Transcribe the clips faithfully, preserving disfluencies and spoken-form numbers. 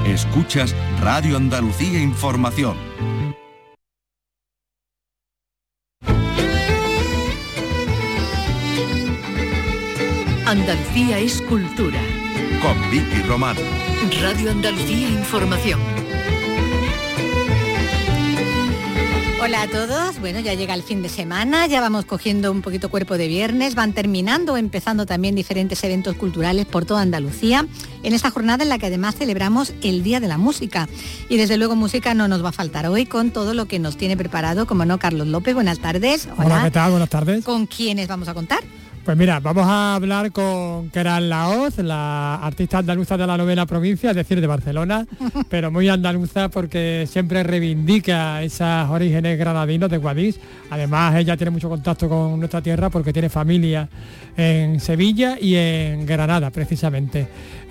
Escuchas Radio Andalucía Información. Andalucía es cultura. Con Vicky Román. Radio Andalucía Información. Hola a todos, bueno, ya llega el fin de semana, ya vamos cogiendo un poquito cuerpo de viernes, van terminando o empezando también diferentes eventos culturales por toda Andalucía, en esta jornada en la que además celebramos el Día de la Música. Y desde luego música no nos va a faltar hoy con todo lo que nos tiene preparado, como no, Carlos López, buenas tardes. Hola, Hola ¿qué tal? Buenas tardes. ¿Con quiénes vamos a contar? Pues mira, vamos a hablar con Queralt Laoz, la artista andaluza de la novena provincia, es decir, de Barcelona, pero muy andaluza porque siempre reivindica esos orígenes granadinos de Guadix. Además, ella tiene mucho contacto con nuestra tierra porque tiene familia en Sevilla y en Granada, precisamente.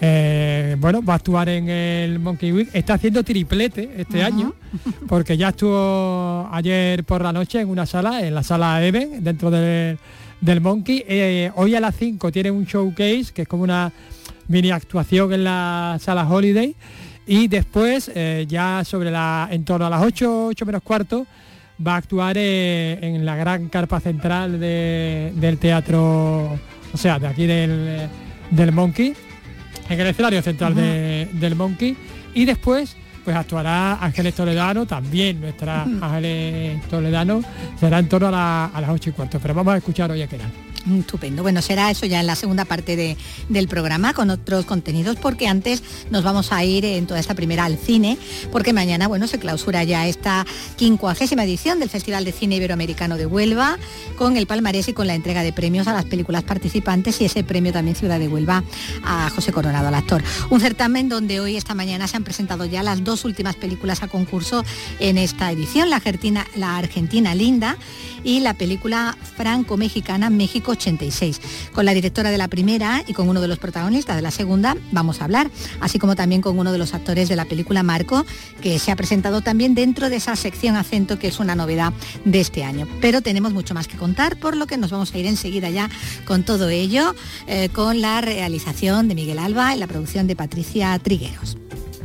Eh, bueno, va a actuar en el Monkey Week, está haciendo triplete este uh-huh. año, porque ya estuvo ayer por la noche en una sala, en la sala Even, dentro del... del Monkey. Eh, hoy a las cinco tiene un showcase que es como una mini actuación en la sala Holiday, y después eh, ya sobre la en torno a las ocho, ocho menos cuarto va a actuar eh, en la gran carpa central de, del teatro, o sea, de aquí del, del Monkey, en el escenario central uh-huh. de, del Monkey, y después pues actuará Ángeles Toledano, también nuestra Ángeles Toledano, será en torno a, la, a las ocho y cuarto, pero vamos a escuchar hoy a Queralt. Estupendo, bueno, será eso ya en la segunda parte de, del programa con otros contenidos, porque antes nos vamos a ir en toda esta primera al cine, porque mañana, bueno, se clausura ya esta quincuagésima edición del Festival de Cine Iberoamericano de Huelva, con el palmarés y con la entrega de premios a las películas participantes, y ese premio también Ciudad de Huelva a José Coronado, al actor. Un certamen donde hoy, esta mañana, se han presentado ya las dos últimas películas a concurso en esta edición, la Argentina, la Argentina Linda y la película franco-mexicana México ochenta y seis. Con la directora de la primera y con uno de los protagonistas de la segunda vamos a hablar, así como también con uno de los actores de la película, Marco, que se ha presentado también dentro de esa sección Acento, que es una novedad de este año. Pero tenemos mucho más que contar, por lo que nos vamos a ir enseguida ya con todo ello, eh, con la realización de Miguel Alba y la producción de Patricia Trigueros.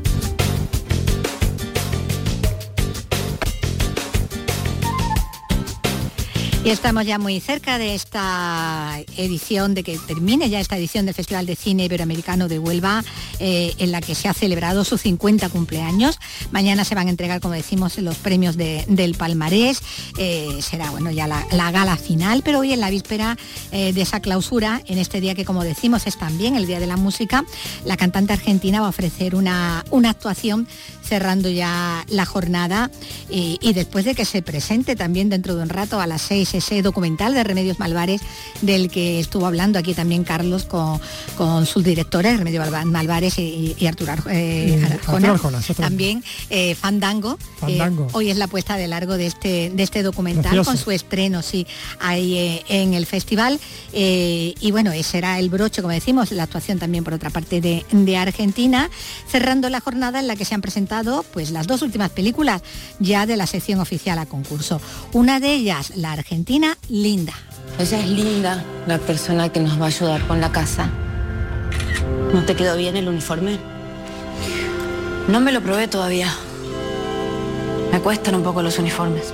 Y estamos ya muy cerca de esta edición, de que termine ya esta edición del Festival de Cine Iberoamericano de Huelva, eh, en la que se ha celebrado su cincuenta cumpleaños. Mañana se van a entregar, como decimos, los premios de, del palmarés. Eh, será, bueno, ya la, la gala final, pero hoy en la víspera eh, de esa clausura, en este día que, como decimos, es también el Día de la Música, la cantante argentina va a ofrecer una, una actuación cerrando ya la jornada, y, y después de que se presente también dentro de un rato a las seis ese documental de Remedios Malvares, del que estuvo hablando aquí también Carlos con, con sus directores, Remedios Malvares y, y Arturo eh, Arjona, Arjona, también eh, Fandango, Fandango. Eh, hoy es la puesta de largo de este, de este documental. Precioso. Con su estreno, sí, ahí eh, en el festival, eh, y bueno, ese era el broche, como decimos, la actuación también por otra parte de, de Argentina, cerrando la jornada en la que se han presentado pues las dos últimas películas ya de la sección oficial a concurso. Una de ellas, la Argentina Linda. Ella es Linda, la persona que nos va a ayudar con la casa. ¿No te quedó bien el uniforme? No me lo probé todavía. Me cuestan un poco los uniformes.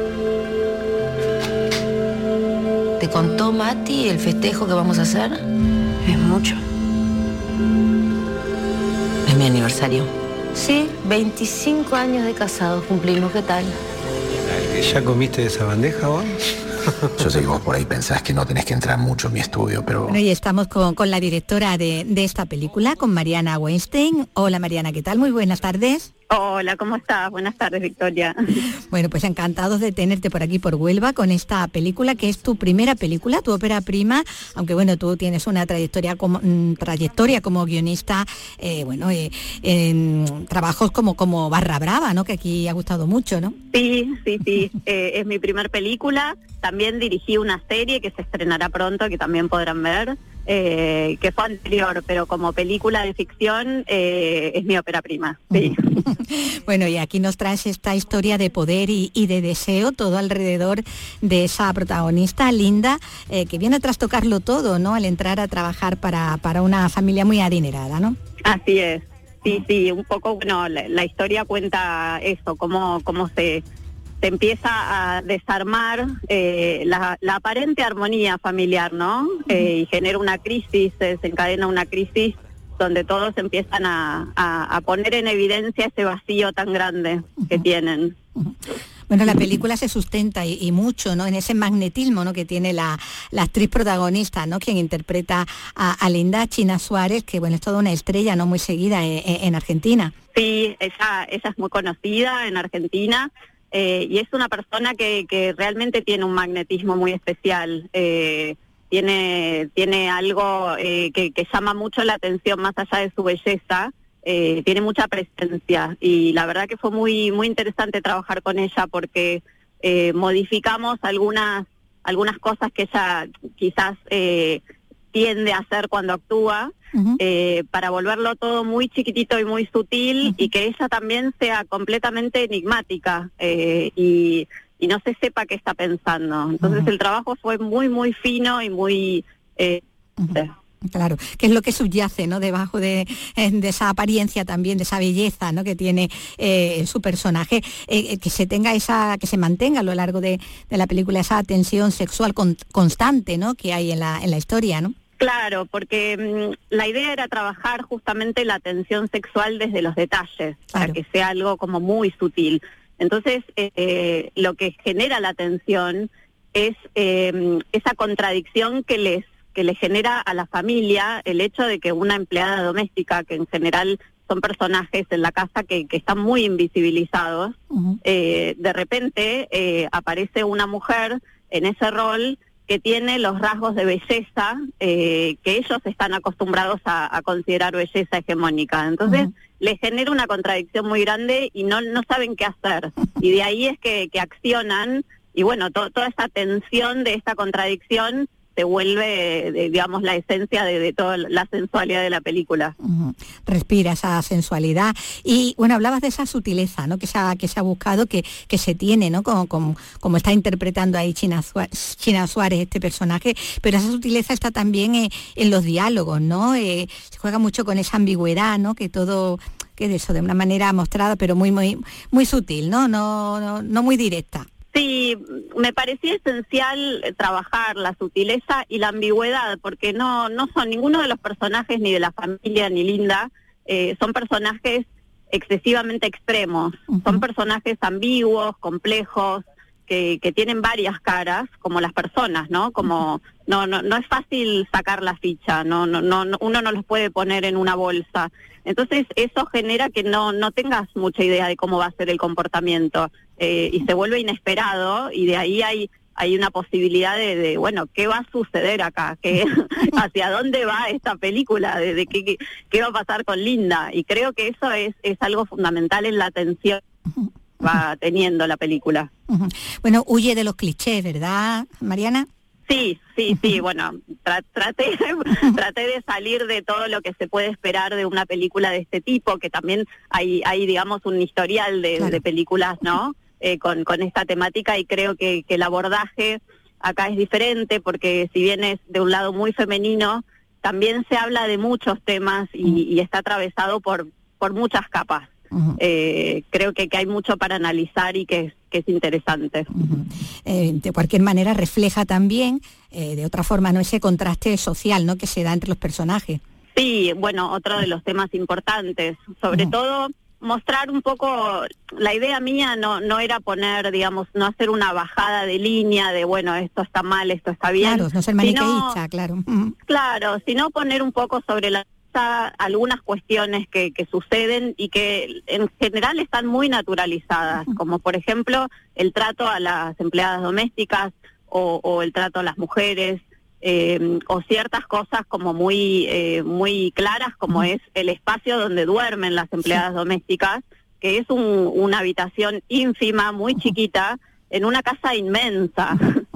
¿Te contó Mati el festejo que vamos a hacer? Es mucho. Es mi aniversario. Sí, veinticinco años de casados cumplimos. ¿Qué tal? ¿Ya comiste de esa bandeja vos? Yo sé que vos por ahí pensás que no tenés que entrar mucho en mi estudio, pero... Bueno, y estamos con, con la directora de, de esta película, con Mariana Weinstein. Hola Mariana, ¿qué tal? Muy buenas tardes. Hola, ¿cómo estás? Buenas tardes, Victoria. Bueno, pues encantados de tenerte por aquí, por Huelva, con esta película, que es tu primera película, tu ópera prima, aunque bueno, tú tienes una trayectoria como, trayectoria como guionista, eh, bueno, eh, en trabajos como, como Barra Brava, ¿no? Que aquí ha gustado mucho, ¿no? Sí, sí, sí, eh, es mi primer película. También dirigí una serie que se estrenará pronto, que también podrán ver. Eh, que fue anterior, pero como película de ficción eh, es mi ópera prima. Sí. Bueno, y aquí nos traes esta historia de poder y, y de deseo, todo alrededor de esa protagonista, Linda, eh, que viene a trastocarlo todo, ¿no? Al entrar a trabajar para, para una familia muy adinerada, ¿no? Así es. sí, sí, un poco, bueno, la, la historia cuenta eso, cómo, cómo se, se empieza a desarmar eh, la, la aparente armonía familiar, ¿no? Eh, y genera una crisis, se desencadena una crisis donde todos empiezan a, a, a poner en evidencia ese vacío tan grande que uh-huh. tienen. Uh-huh. Bueno, la película se sustenta y, y mucho, ¿no?, en ese magnetismo, ¿no?, que tiene la, la actriz protagonista, ¿no?, quien interpreta a, a Linda China Suárez, que bueno, es toda una estrella, ¿no?, muy seguida en, en Argentina. Sí, ella, ella es muy conocida en Argentina eh, y es una persona que, que realmente tiene un magnetismo muy especial. Eh, tiene, tiene algo eh, que, que llama mucho la atención más allá de su belleza. Eh, tiene mucha presencia y la verdad que fue muy muy interesante trabajar con ella porque eh, modificamos algunas algunas cosas que ella quizás eh, tiende a hacer cuando actúa uh-huh. eh, para volverlo todo muy chiquitito y muy sutil uh-huh. y que ella también sea completamente enigmática eh, y, y no se sepa qué está pensando. Entonces uh-huh. el trabajo fue muy muy fino y muy... Eh, uh-huh. Claro, que es lo que subyace, ¿no?, debajo de, de esa apariencia también, de esa belleza, ¿no?, que tiene eh, su personaje, eh, que se tenga esa, que se mantenga a lo largo de, de la película esa tensión sexual con, constante, ¿no?, que hay en la en la historia, ¿no? Claro, porque mmm, la idea era trabajar justamente la tensión sexual desde los detalles, claro. para que sea algo como muy sutil. Entonces, eh, lo que genera la tensión es eh, esa contradicción que les que le genera a la familia el hecho de que una empleada doméstica, que en general son personajes en la casa que, que están muy invisibilizados, uh-huh. eh, de repente eh, aparece una mujer en ese rol que tiene los rasgos de belleza eh, que ellos están acostumbrados a, a considerar belleza hegemónica. Entonces uh-huh. les genera una contradicción muy grande y no, no saben qué hacer. Y de ahí es que, que accionan y bueno, to, toda esa tensión de esta contradicción se vuelve, de, digamos, la esencia de, de toda la sensualidad de la película. Uh-huh. Respira esa sensualidad. Y, bueno, hablabas de esa sutileza, ¿no?, que se ha, que se ha buscado, que, que se tiene, ¿no?, como, como, como está interpretando ahí China Suárez, China Suárez, este personaje, pero esa sutileza está también eh, en los diálogos, ¿no? Eh, se juega mucho con esa ambigüedad, ¿no?, que todo, que de eso, de una manera mostrada, pero muy, muy, muy sutil, ¿no? No, no, no muy directa. Sí, me parecía esencial trabajar la sutileza y la ambigüedad, porque no no son ninguno de los personajes, ni de la familia, ni Linda, eh, son personajes excesivamente extremos, uh-huh. son personajes ambiguos, complejos, que, que tienen varias caras, como las personas, ¿no? Como no no no es fácil sacar la ficha, no no no uno no los puede poner en una bolsa. Entonces eso genera que no no tengas mucha idea de cómo va a ser el comportamiento eh, y se vuelve inesperado y de ahí hay hay una posibilidad de, de bueno, ¿qué va a suceder acá? ¿Qué, ¿Hacia dónde va esta película? ¿De, de qué, qué, qué va a pasar con Linda? Y creo que eso es, es algo fundamental en la atención que va teniendo la película. Bueno, huye de los clichés, ¿verdad, Mariana? Sí, sí, sí, bueno, tra- traté, traté de salir de todo lo que se puede esperar de una película de este tipo, que también hay, hay digamos, un historial de, claro. de películas, ¿no?, eh, con, con esta temática, y creo que, que el abordaje acá es diferente, porque si bien es de un lado muy femenino, también se habla de muchos temas y, uh-huh. y está atravesado por, por muchas capas. Uh-huh. Eh, creo que, que hay mucho para analizar y que es, que es interesante. Uh-huh. Eh, de cualquier manera refleja también, eh, de otra forma, no ese contraste social, ¿no?, que se da entre los personajes. Sí, bueno, otro de los temas importantes, sobre uh-huh. todo mostrar un poco, la idea mía no no era poner, digamos, no hacer una bajada de línea de, bueno, esto está mal, esto está bien. Claro, no ser maniqueísta, claro. Uh-huh. Claro, sino poner un poco sobre la algunas cuestiones que, que suceden y que en general están muy naturalizadas, como por ejemplo el trato a las empleadas domésticas o, o el trato a las mujeres, eh, o ciertas cosas como muy eh, muy claras, como es el espacio donde duermen las empleadas domésticas, que es un, una habitación ínfima, muy chiquita, en una casa inmensa,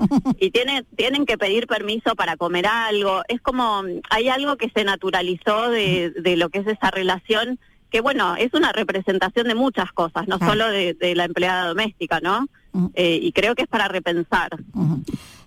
y tienen tienen que pedir permiso para comer algo. Es como, hay algo que se naturalizó de, de lo que es esa relación, que bueno, es una representación de muchas cosas, no claro. solo de, de la empleada doméstica, ¿no? Uh-huh. Eh, y creo que es para repensar. Uh-huh.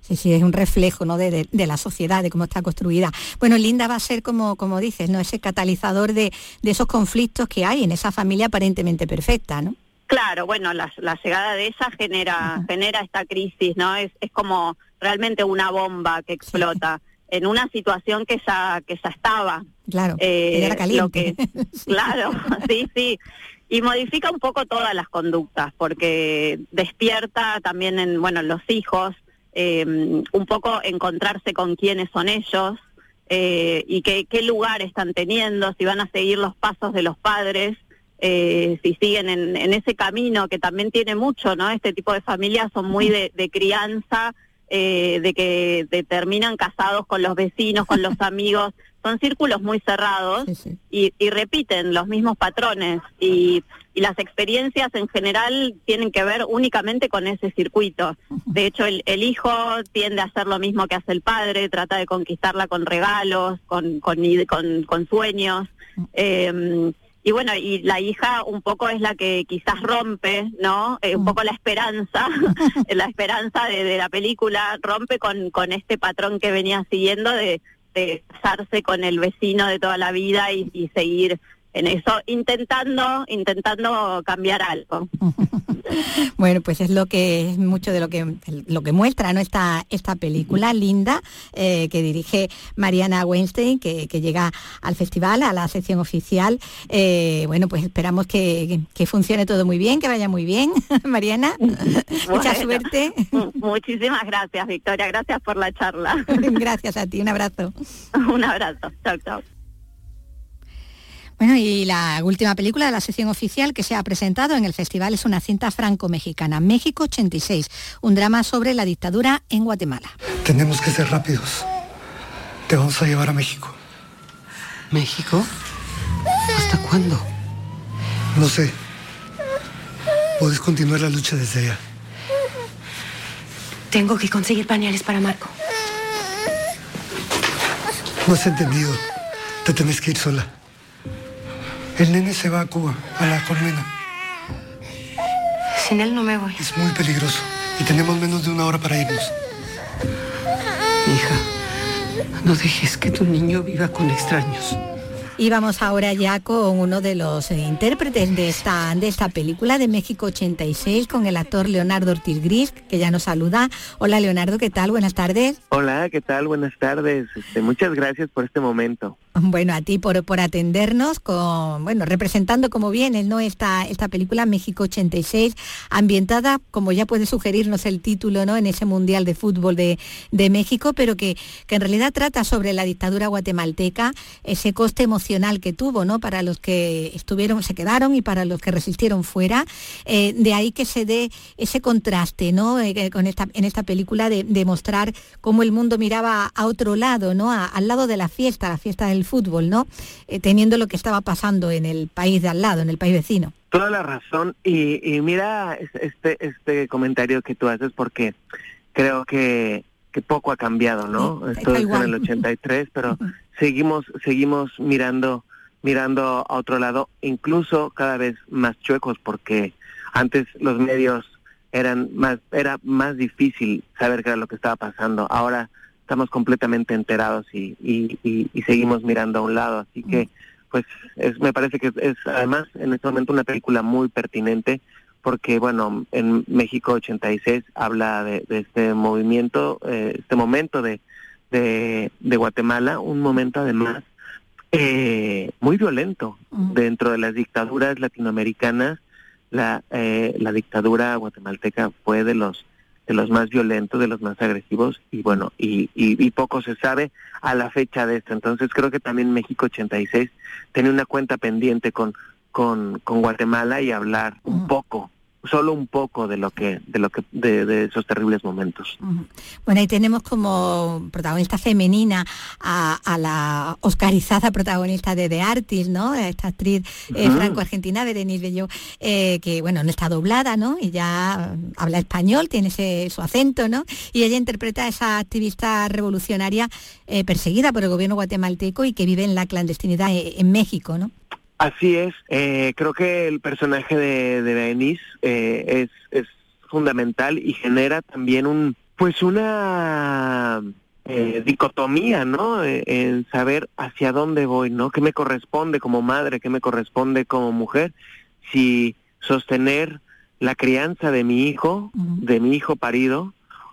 Sí, sí, es un reflejo, ¿no?, de, de, de la sociedad, de cómo está construida. Bueno, Linda va a ser, como, como dices, ¿no?, ese catalizador de, de esos conflictos que hay en esa familia aparentemente perfecta, ¿no? Claro, bueno, la, la llegada de ella genera, uh-huh. genera esta crisis, ¿no? Es, es como realmente una bomba que explota sí. en una situación que ya, que ya estaba. Claro, eh, que era caliente. Lo que, sí. Claro, sí, sí. Y modifica un poco todas las conductas, porque despierta también en, bueno, en los hijos, Eh, un poco encontrarse con quiénes son ellos eh, y qué, qué lugar están teniendo, si van a seguir los pasos de los padres, eh, si siguen en, en ese camino que también tiene mucho, ¿no? Este tipo de familias son muy de, de crianza, eh, de que de, terminan casados con los vecinos, con los amigos, son círculos muy cerrados sí, sí. Y, y repiten los mismos patrones y, y las experiencias en general tienen que ver únicamente con ese circuito. De hecho, el, el hijo tiende a hacer lo mismo que hace el padre, trata de conquistarla con regalos, con, con, con, con sueños. Eh, y bueno, y la hija un poco es la que quizás rompe, ¿no? Eh, un poco la esperanza, la esperanza de, de la película, rompe con, con este patrón que venía siguiendo de de casarse con el vecino de toda la vida y, y seguir en eso, intentando intentando cambiar algo. Bueno, pues es lo que es mucho de lo que lo que muestra, ¿no?, esta esta película Linda, eh, que dirige Mariana Weinstein, que, que llega al festival, a la sección oficial. Eh, bueno, pues esperamos que, que funcione todo muy bien, que vaya muy bien, Mariana. Bueno, mucha suerte. Muchísimas gracias, Victoria, gracias por la charla. Gracias a ti, un abrazo. Un abrazo, chao, chao. Bueno, y la última película de la sección oficial que se ha presentado en el festival es una cinta franco-mexicana, México ochenta y seis, un drama sobre la dictadura en Guatemala. Tenemos que ser rápidos. Te vamos a llevar a México. ¿México? ¿Hasta cuándo? No sé. Puedes continuar la lucha desde allá. Tengo que conseguir pañales para Marco. No has entendido. Te tenés que ir sola. El nene se va a Cuba, a la colmena. Sin él no me voy. Es muy peligroso y tenemos menos de una hora para irnos. Hija, no dejes que tu niño viva con extraños. Y vamos ahora ya con uno de los eh, intérpretes de esta, de esta película de México ochenta y seis, con el actor Leonardo Ortiz Gris, que ya nos saluda. Hola, Leonardo, ¿qué tal? Buenas tardes. Hola, ¿qué tal? Buenas tardes. Este, muchas gracias por este momento. Bueno, a ti por, por atendernos, con bueno, representando como vienes, ¿no?, esta, esta película México ochenta y seis, ambientada, como ya puede sugerirnos el título, ¿no?, en ese Mundial de Fútbol de, de México, pero que, que en realidad trata sobre la dictadura guatemalteca, ese coste emocional que tuvo, ¿no?, para los que estuvieron, se quedaron y para los que resistieron fuera. Eh, de ahí que se dé ese contraste, ¿no?, eh, con esta, en esta película de, de mostrar cómo el mundo miraba a otro lado, ¿no?, a, al lado de la fiesta, la fiesta del fútbol, ¿no?, eh, teniendo lo que estaba pasando en el país de al lado, en el país vecino. Toda la razón, y, y mira este este comentario que tú haces, porque creo que, que poco ha cambiado, ¿no? Sí, esto es en el ochenta y tres, pero uh-huh. seguimos seguimos mirando mirando a otro lado, incluso cada vez más chuecos, porque antes los medios eran más era más difícil saber qué era lo que estaba pasando. Ahora estamos completamente enterados y, y, y, y seguimos mirando a un lado, así que pues es, me parece que es, es además en este momento una película muy pertinente, porque bueno, en México ochenta y seis habla de, de este movimiento, eh, este momento de, de, de Guatemala, un momento además eh, muy violento. Uh-huh. Dentro de las dictaduras latinoamericanas, la, eh, la dictadura guatemalteca fue de los de los más violentos, de los más agresivos, y bueno, y, y, y poco se sabe a la fecha de esto. Entonces creo que también México ochenta y seis tiene una cuenta pendiente con, con, con Guatemala y hablar uh-huh. un poco, solo un poco de lo que, de lo que, de, de esos terribles momentos. Uh-huh. Bueno, ahí tenemos como protagonista femenina a, a la oscarizada protagonista de The Artist, ¿no? Esta actriz eh, uh-huh. franco-argentina, Berenice Bejo, eh, que bueno, no está doblada, ¿no? Y ya habla español, tiene ese, su acento, ¿no? Y ella interpreta a esa activista revolucionaria eh, perseguida por el gobierno guatemalteco y que vive en la clandestinidad en, en México, ¿no? Así es, eh, creo que el personaje de, de Berenice eh, es, es fundamental y genera también un, pues una eh, dicotomía, ¿no? Eh, en saber hacia dónde voy, ¿no? ¿Qué me corresponde como madre? ¿Qué me corresponde como mujer? Si sostener la crianza de mi hijo, uh-huh. de mi hijo parido,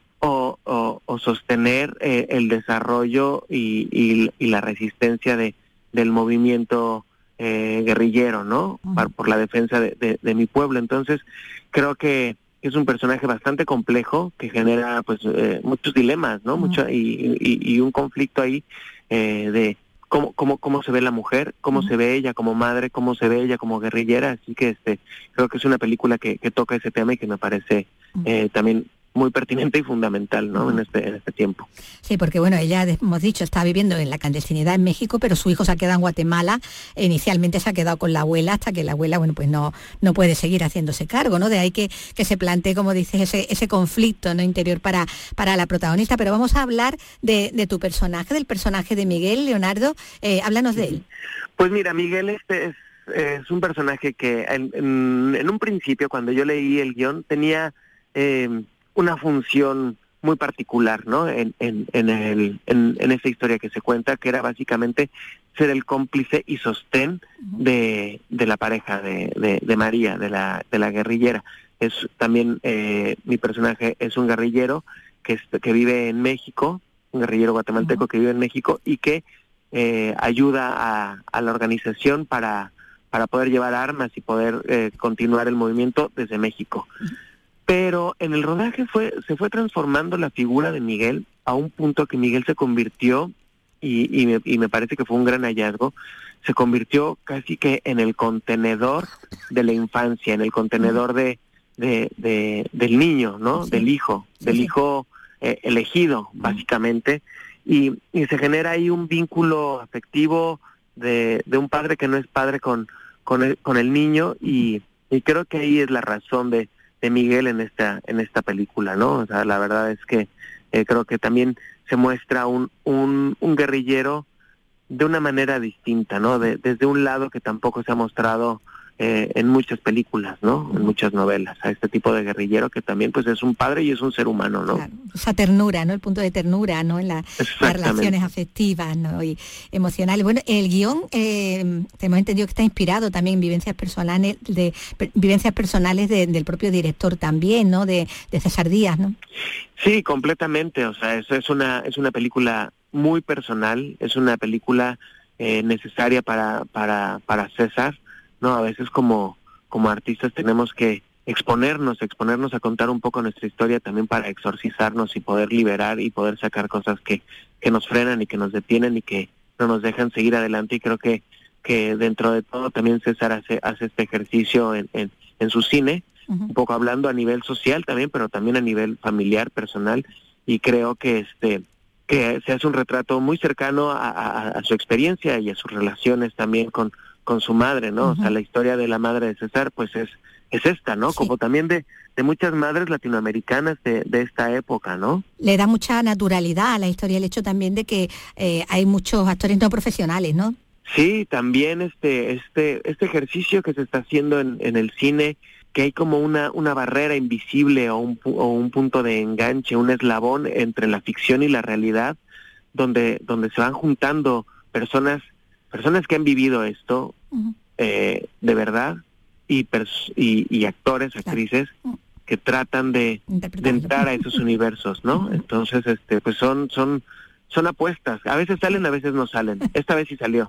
o, o, o sostener eh, el desarrollo y, y, y la resistencia de del movimiento eh, guerrillero, ¿no? Uh-huh. Por, por la defensa de, de, de mi pueblo. Entonces, creo que es un personaje bastante complejo que genera, pues, eh, muchos dilemas, ¿no? Uh-huh. Mucho y, y, y un conflicto ahí eh, de cómo cómo cómo se ve la mujer, cómo uh-huh. se ve ella como madre, cómo se ve ella como guerrillera. Así que este creo que es una película que, que toca ese tema y que me parece uh-huh. eh, también muy pertinente y fundamental, ¿no? En este en este tiempo. Sí, porque bueno, ella, hemos dicho, está viviendo en la clandestinidad en México, pero su hijo se ha quedado en Guatemala. Inicialmente se ha quedado con la abuela hasta que la abuela, bueno, pues no no puede seguir haciéndose cargo, ¿no? De ahí que, que se plantee, como dices, ese ese conflicto, ¿no? Interior para para la protagonista. Pero vamos a hablar de, de tu personaje, del personaje de Miguel. Leonardo, eh, háblanos de él. Pues mira, Miguel este es, es un personaje que en, en, en un principio, cuando yo leí el guión, tenía Eh, una función muy particular, ¿no? En, en, en, el, en, en esa historia que se cuenta, que era básicamente ser el cómplice y sostén de, de la pareja de, de, de María, de la, de la guerrillera. Es también, eh, mi personaje es un guerrillero que, es, que vive en México, un guerrillero guatemalteco uh-huh. que vive en México y que eh, ayuda a, a la organización para, para poder llevar armas y poder eh, continuar el movimiento desde México. Uh-huh. Pero en el rodaje fue se fue transformando la figura de Miguel a un punto que Miguel se convirtió, y, y, me, y me parece que fue un gran hallazgo, se convirtió casi que en el contenedor de la infancia, en el contenedor de, de, de del niño, ¿no? Sí. Del hijo, sí, del sí. hijo eh, elegido, básicamente, y, y se genera ahí un vínculo afectivo de, de un padre que no es padre con, con, el, con el niño, y, y creo que ahí es la razón de de Miguel en esta en esta película, ¿no? O sea, la verdad es que eh, creo que también se muestra un, un un guerrillero de una manera distinta, ¿no? De, desde un lado que tampoco se ha mostrado eh, en muchas películas, ¿no? En muchas novelas, a este tipo de guerrillero que también pues es un padre y es un ser humano, ¿no? Claro, esa ternura, ¿no? El punto de ternura, ¿no? En la, las relaciones afectivas, ¿no? Y emocionales. Bueno, el guión, eh, tenemos entendido que está inspirado también en vivencias personales, de per, vivencias personales de, del propio director también, ¿no? De, de César Díaz, ¿no? Sí, completamente. O sea, eso es una es una película muy personal, es una película eh, necesaria para para para César. No, a veces como como artistas tenemos que exponernos, exponernos a contar un poco nuestra historia también para exorcizarnos y poder liberar y poder sacar cosas que, que nos frenan y que nos detienen y que no nos dejan seguir adelante. Y creo que, que dentro de todo también César hace, hace este ejercicio en, en, en su cine, uh-huh. un poco hablando a nivel social también, pero también a nivel familiar, personal, y creo que este que se hace un retrato muy cercano a, a, a su experiencia y a sus relaciones también con con su madre, ¿no? Uh-huh. O sea, la historia de la madre de César, pues es es esta, ¿no? Sí. Como también de, de muchas madres latinoamericanas de, de esta época, ¿no? Le da mucha naturalidad a la historia el hecho también de que eh, hay muchos actores no profesionales, ¿no? Sí, también este este este ejercicio que se está haciendo en, en el cine, que hay como una una barrera invisible o un o un punto de enganche, un eslabón entre la ficción y la realidad, donde donde se van juntando personas personas que han vivido esto uh-huh. eh, de verdad y, pers- y y actores, actrices uh-huh. que tratan de, de entrar a esos universos, ¿no? Uh-huh. Entonces, este, pues son son son apuestas. A veces salen, a veces no salen. Esta vez sí salió.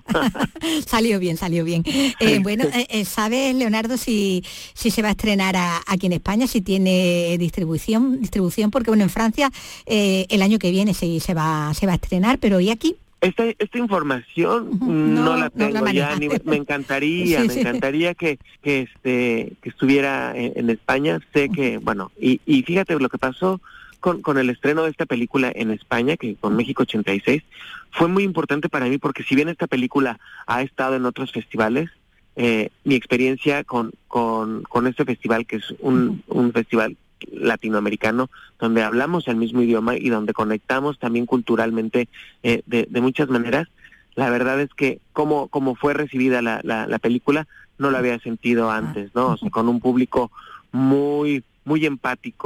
Salió bien, salió bien. Eh, bueno, eh, ¿sabes, Leonardo, si si se va a estrenar a, aquí en España, si tiene distribución, distribución? Porque bueno, en Francia eh, el año que viene sí se va se va a estrenar, pero ¿y aquí? Esta esta información uh-huh. no, no la tengo no la ya, ni, me encantaría, sí, me sí. encantaría que que este que estuviera en, en España. Sé que, bueno, y, y fíjate lo que pasó con con el estreno de esta película en España, que con México ochenta y seis, fue muy importante para mí, porque si bien esta película ha estado en otros festivales, eh, mi experiencia con con con este festival, que es un uh-huh. un festival latinoamericano, donde hablamos el mismo idioma y donde conectamos también culturalmente eh, de, de muchas maneras, la verdad es que como como fue recibida la, la, la película, no la había sentido antes, ¿no? O sea, con un público muy muy empático,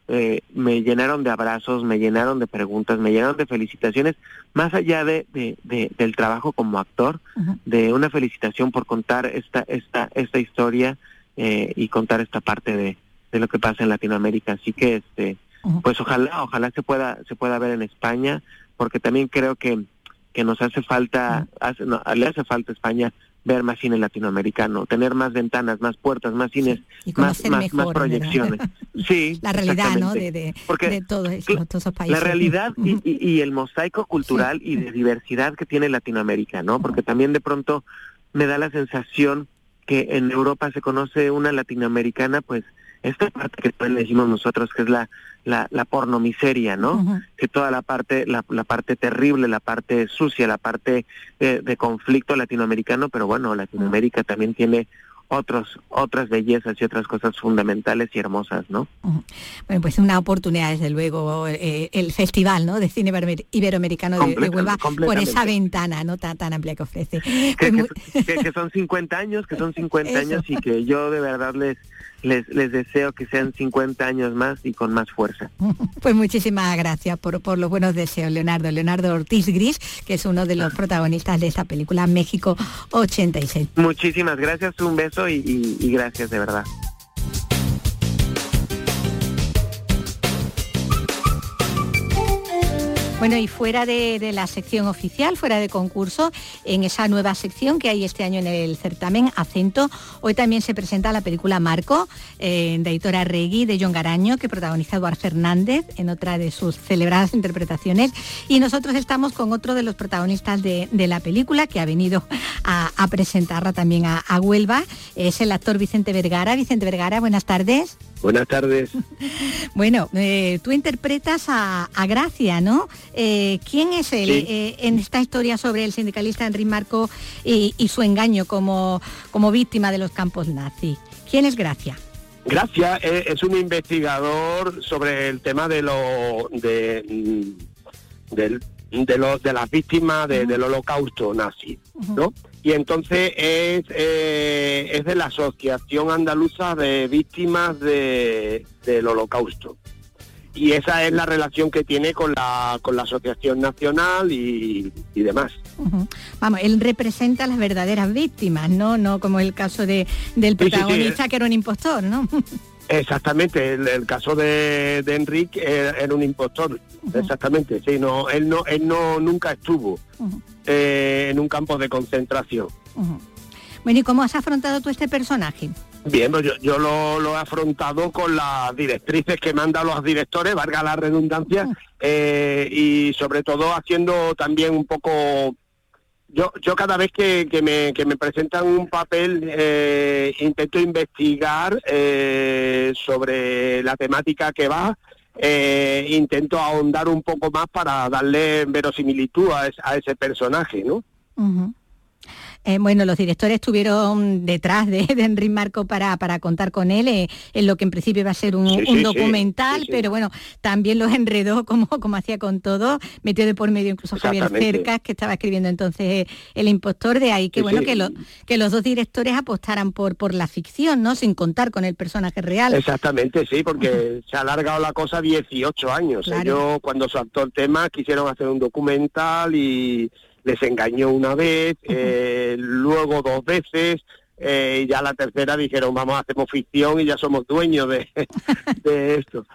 eh, me llenaron de abrazos, me llenaron de preguntas, me llenaron de felicitaciones, más allá de, de, de del trabajo como actor, uh-huh. de una felicitación por contar esta esta esta historia eh, y contar esta parte de, de lo que pasa en Latinoamérica. Así que este uh-huh. pues ojalá ojalá se pueda se pueda ver en España, porque también creo que que nos hace falta uh-huh. hace, no, le hace falta a España ver más cine latinoamericano, tener más ventanas, más puertas, más cines, sí, más, más, mejor, más proyecciones. Sí, la realidad, ¿no? De, de, Porque de todos, esos, todos esos países. La realidad y, y, y el mosaico cultural sí. y de diversidad que tiene Latinoamérica, ¿no? Porque también de pronto me da la sensación que en Europa se conoce una latinoamericana, pues, esta parte que también le decimos nosotros, que es la la, la pornomiseria, ¿no? Uh-huh. Que toda la parte la, la parte terrible, la parte sucia, la parte eh, de conflicto latinoamericano, pero bueno, Latinoamérica uh-huh. también tiene otros otras bellezas y otras cosas fundamentales y hermosas, ¿no? Uh-huh. Bueno, pues una oportunidad, desde luego, eh, el Festival, ¿no?, de Cine Iberoamericano de, de Huelva, por esa ventana, ¿no?, tan, tan amplia que ofrece. Que, pues muy... que, que, que son cincuenta años, que son cincuenta años y que yo de verdad les Les, les deseo que sean cincuenta años más y con más fuerza. Pues muchísimas gracias por, por los buenos deseos, Leonardo. Leonardo Ortiz Gris, que es uno de los protagonistas de esta película México ochenta y seis. Muchísimas gracias, un beso y, y, y gracias de verdad. Bueno, y fuera de, de la sección oficial, fuera de concurso, en esa nueva sección que hay este año en el certamen Acento, hoy también se presenta la película Marco, eh, de Aitor Arregui, de Jon Garaño, que protagoniza Eduard Fernández en otra de sus celebradas interpretaciones. Y nosotros estamos con otro de los protagonistas de, de la película, que ha venido a, a presentarla también a, a Huelva. Es el actor Vicente Vergara. Vicente Vergara, buenas tardes. Buenas tardes. Bueno, eh, tú interpretas a, a Gracia, ¿no? Eh, ¿Quién es él sí. eh, en esta historia sobre el sindicalista Enric Marco y, y su engaño como, como víctima de los campos nazis? ¿Quién es Gracia? Gracia es, es un investigador sobre el tema de lo de de, de, lo, de las víctimas de, uh-huh. del holocausto nazi, uh-huh. ¿no? Y entonces es eh, es de la Asociación Andaluza de Víctimas de, del Holocausto. Y esa es la relación que tiene con la con la Asociación Nacional y, y demás. Uh-huh. Vamos, él representa a las verdaderas víctimas, ¿no? No como el caso de del protagonista, sí, sí, sí. que era un impostor, ¿no? Exactamente, el, el caso de, de Enric era, era un impostor, uh-huh. exactamente, sí, no, él no, él no nunca estuvo uh-huh. eh, en un campo de concentración. Uh-huh. Bueno, ¿y cómo has afrontado tú este personaje? Bien, pues yo, yo lo, lo he afrontado con las directrices que mandan los directores, valga la redundancia, uh-huh. eh, y sobre todo haciendo también un poco... Yo yo cada vez que, que me que me presentan un papel eh, intento investigar eh, sobre la temática que va, eh, intento ahondar un poco más para darle verosimilitud a, es, a ese personaje, ¿no? Uh-huh. Eh, bueno, los directores estuvieron detrás de, de Enric Marco para, para contar con él eh, en lo que en principio iba a ser un, sí, un sí, documental, sí, sí. pero bueno, también los enredó como, como hacía con todo, metió de por medio incluso Javier Cercas, que estaba escribiendo entonces El impostor, de ahí que sí, bueno sí. que lo, que los dos directores apostaran por, por la ficción, ¿no? Sin contar con el personaje real. Exactamente, sí, porque uh-huh. se ha alargado la cosa dieciocho años. Claro. Ellos, cuando saltó el tema, quisieron hacer un documental y les engañó una vez, eh, luego dos veces, eh, y ya la tercera dijeron, vamos, hacemos ficción y ya somos dueños de, de esto.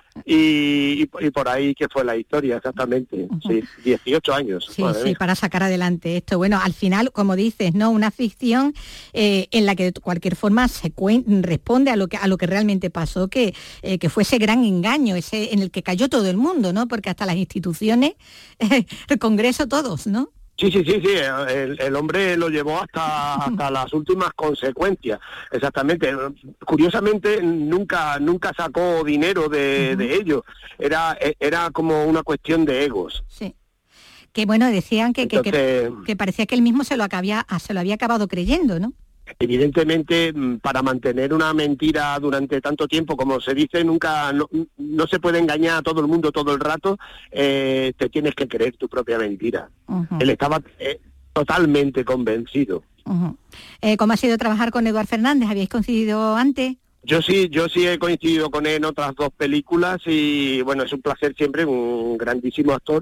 Y, y, y por ahí que fue la historia, exactamente. Uh-huh. Sí, dieciocho años. Sí, sí, mía. Para sacar adelante esto. Bueno, al final, como dices, ¿no? Una ficción eh, en la que de cualquier forma se cuen- responde a lo que a lo que realmente pasó, que, eh, que fue ese gran engaño, ese en el que cayó todo el mundo, ¿no? Porque hasta las instituciones, eh, el Congreso, todos, ¿no? Sí, sí, sí, sí, el, el hombre lo llevó hasta hasta las últimas consecuencias, exactamente. Curiosamente nunca nunca sacó dinero de, uh-huh. de ello, era era como una cuestión de egos. Sí. Que bueno, decían que, Entonces, que, que, que parecía que él mismo se lo acabía, se lo había acabado creyendo, ¿no? Evidentemente, para mantener una mentira durante tanto tiempo, como se dice, nunca no, no se puede engañar a todo el mundo todo el rato, eh, te tienes que creer tu propia mentira. Uh-huh. Él estaba eh, totalmente convencido. Uh-huh. Eh, ¿Cómo ha sido trabajar con Eduard Fernández? ¿Habíais coincidido antes? yo sí, yo sí he coincidido con él en otras dos películas y bueno, es un placer siempre, un grandísimo actor.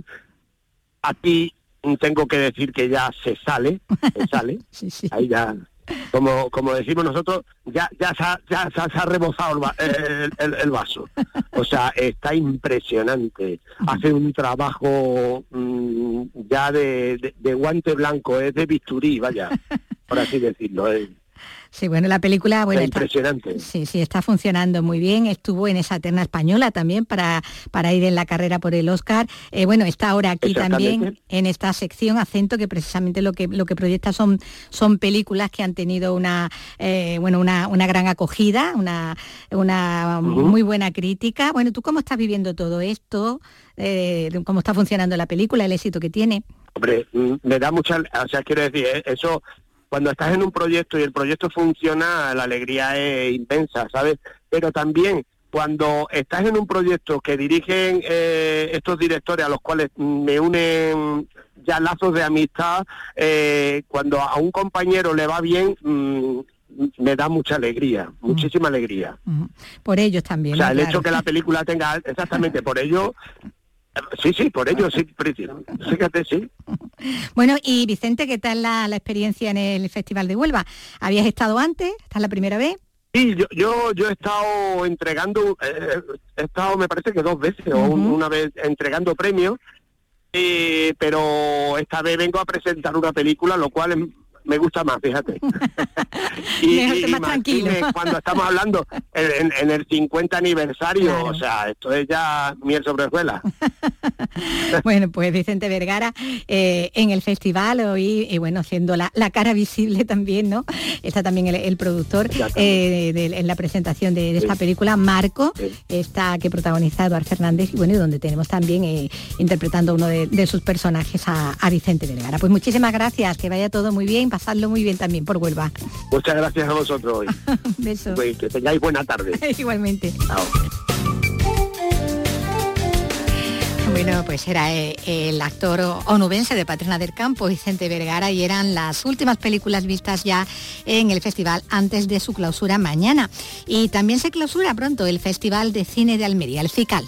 Aquí tengo que decir que ya se sale, se sale, sí, sí. Ahí ya, como como decimos nosotros, ya ya se ha, ya se ha, se ha rebosado el, va, el, el, el vaso. O sea, está impresionante. Hace un trabajo mmm, ya de, de, de guante blanco, es de bisturí, vaya, por así decirlo. Es, Sí, bueno, la película, bueno, está impresionante. Está, sí, sí, está funcionando muy bien. Estuvo en esa terna española también para, para ir en la carrera por el Oscar. Eh, bueno, está ahora aquí también en esta sección Acento, que precisamente lo que lo que proyecta son son películas que han tenido una eh, bueno una, una gran acogida, una una uh-huh. muy buena crítica. Bueno, ¿tú cómo estás viviendo todo esto? Eh, ¿Cómo está funcionando la película, el éxito que tiene? Hombre, me da mucha, o sea, quiero decir, eso. Cuando estás en un proyecto y el proyecto funciona, la alegría es inmensa, ¿sabes? Pero también cuando estás en un proyecto que dirigen eh, estos directores a los cuales me unen ya lazos de amistad, eh, cuando a un compañero le va bien, mmm, me da mucha alegría, mm. muchísima alegría. Mm. Por ellos también. O sea, ¿no? el Claro. hecho que la película tenga, exactamente, por ello... Sí, sí, por ello, sí, fíjate, sí. Bueno, y Vicente, ¿qué tal la, la experiencia en el Festival de Huelva? ¿Habías estado antes? ¿Esta es la primera vez? Sí, yo yo, yo he estado entregando, eh, he estado me parece que dos veces, uh-huh. o un, una vez entregando premios, eh, pero esta vez vengo a presentar una película, lo cual es... me gusta más, fíjate. y, y, y más tranquilo. Cuando estamos hablando en, en el cincuenta aniversario, claro. O sea, esto es ya miel sobre hojuelas. Bueno, pues Vicente Vergara eh, en el festival hoy, y bueno, haciendo la, la cara visible también, ¿no? Está también el, el productor eh, de, de, en la presentación de, de esta sí. película, Marco, sí. esta que protagoniza Eduard Fernández, y bueno, y donde tenemos también eh, interpretando uno de, de sus personajes a, a Vicente Vergara. Pues muchísimas gracias, que vaya todo muy bien, pasadlo muy bien también por Huelva. Muchas gracias a vosotros hoy. Un beso. Pues que tengáis buena tarde. Igualmente. Chao. Bueno, pues era el actor onubense de Paterna del Campo, Vicente Vergara, y eran las últimas películas vistas ya en el festival antes de su clausura mañana. Y también se clausura pronto el Festival de Cine de Almería, el FICAL,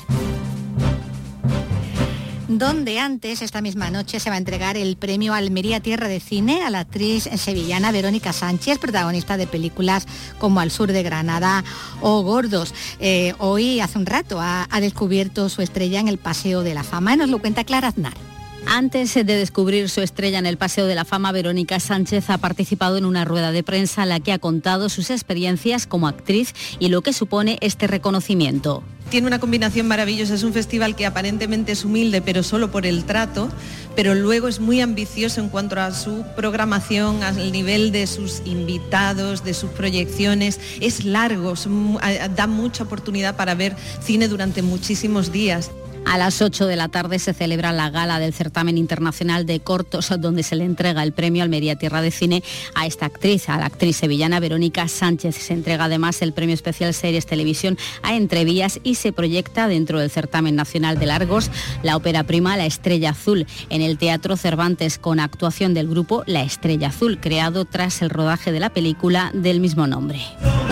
donde antes, esta misma noche, se va a entregar el premio Almería Tierra de Cine a la actriz sevillana Verónica Sánchez, protagonista de películas como Al sur de Granada o Gordos. Eh, hoy, hace un rato, ha, ha descubierto su estrella en el Paseo de la Fama, y nos lo cuenta Clara Aznar. Antes de descubrir su estrella en el Paseo de la Fama, Verónica Sánchez ha participado en una rueda de prensa en la que ha contado sus experiencias como actriz y lo que supone este reconocimiento. Tiene una combinación maravillosa, es un festival que aparentemente es humilde, pero solo por el trato, pero luego es muy ambicioso en cuanto a su programación, al nivel de sus invitados, de sus proyecciones. Es largo, da mucha oportunidad para ver cine durante muchísimos días. A las ocho de la tarde se celebra la gala del certamen internacional de cortos, donde se le entrega el premio Almería Tierra de Cine a esta actriz, a la actriz sevillana Verónica Sánchez. Se entrega además el premio especial Series Televisión a Entrevías y se proyecta dentro del certamen nacional de largos la ópera prima La Estrella Azul en el Teatro Cervantes, con actuación del grupo La Estrella Azul, creado tras el rodaje de la película del mismo nombre.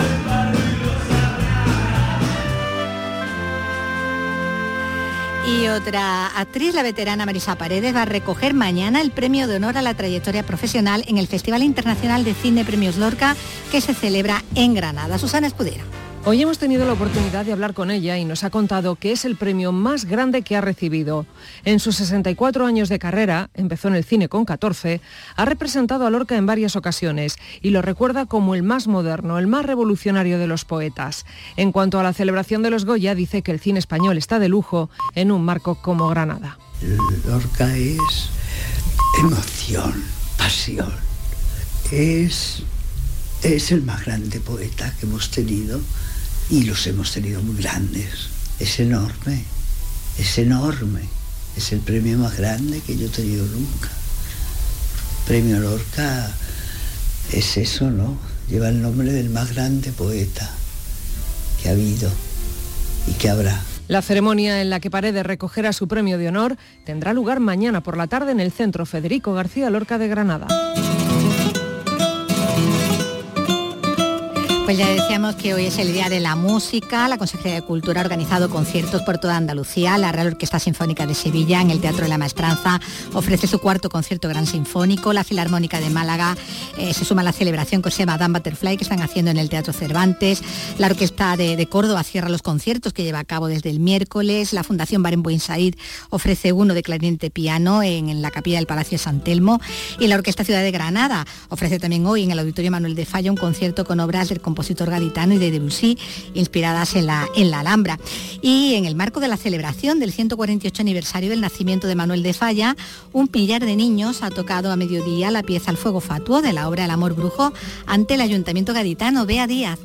Y otra actriz, la veterana Marisa Paredes, va a recoger mañana el premio de honor a la trayectoria profesional en el Festival Internacional de Cine Premios Lorca, que se celebra en Granada. Susana Escudero. Hoy hemos tenido la oportunidad de hablar con ella y nos ha contado que es el premio más grande que ha recibido. En sus sesenta y cuatro años de carrera, empezó en el cine con catorce, ha representado a Lorca en varias ocasiones y lo recuerda como el más moderno, el más revolucionario de los poetas. En cuanto a la celebración de los Goya, dice que el cine español está de lujo en un marco como Granada. Lorca es emoción, pasión. Es, es el más grande poeta que hemos tenido. Y los hemos tenido muy grandes. Es enorme, es enorme. Es el premio más grande que yo he tenido nunca. Premio Lorca es eso, ¿no? Lleva el nombre del más grande poeta que ha habido y que habrá. La ceremonia en la que Paredes recogerá su premio de honor tendrá lugar mañana por la tarde en el Centro Federico García Lorca de Granada. Pues ya decíamos que hoy es el Día de la Música. La Consejería de Cultura ha organizado conciertos por toda Andalucía. La Real Orquesta Sinfónica de Sevilla, en el Teatro de la Maestranza, ofrece su cuarto concierto gran sinfónico. La Filarmónica de Málaga eh, se suma a la celebración que se llama Madame Butterfly, que están haciendo en el Teatro Cervantes. La Orquesta de, de Córdoba cierra los conciertos que lleva a cabo desde el miércoles. La Fundación Barenboim Said ofrece uno de clarinete piano en, en la capilla del Palacio de San Telmo. Y la Orquesta Ciudad de Granada ofrece también hoy en el Auditorio Manuel de Falla un concierto con obras del compositor gaditano y de Debussy, inspiradas en la, en la Alhambra. Y en el marco de la celebración del ciento cuarenta y ocho aniversario del nacimiento de Manuel de Falla, un millar de niños ha tocado a mediodía la pieza El Fuego Fatuo de la obra El Amor Brujo ante el Ayuntamiento gaditano. Bea Díaz.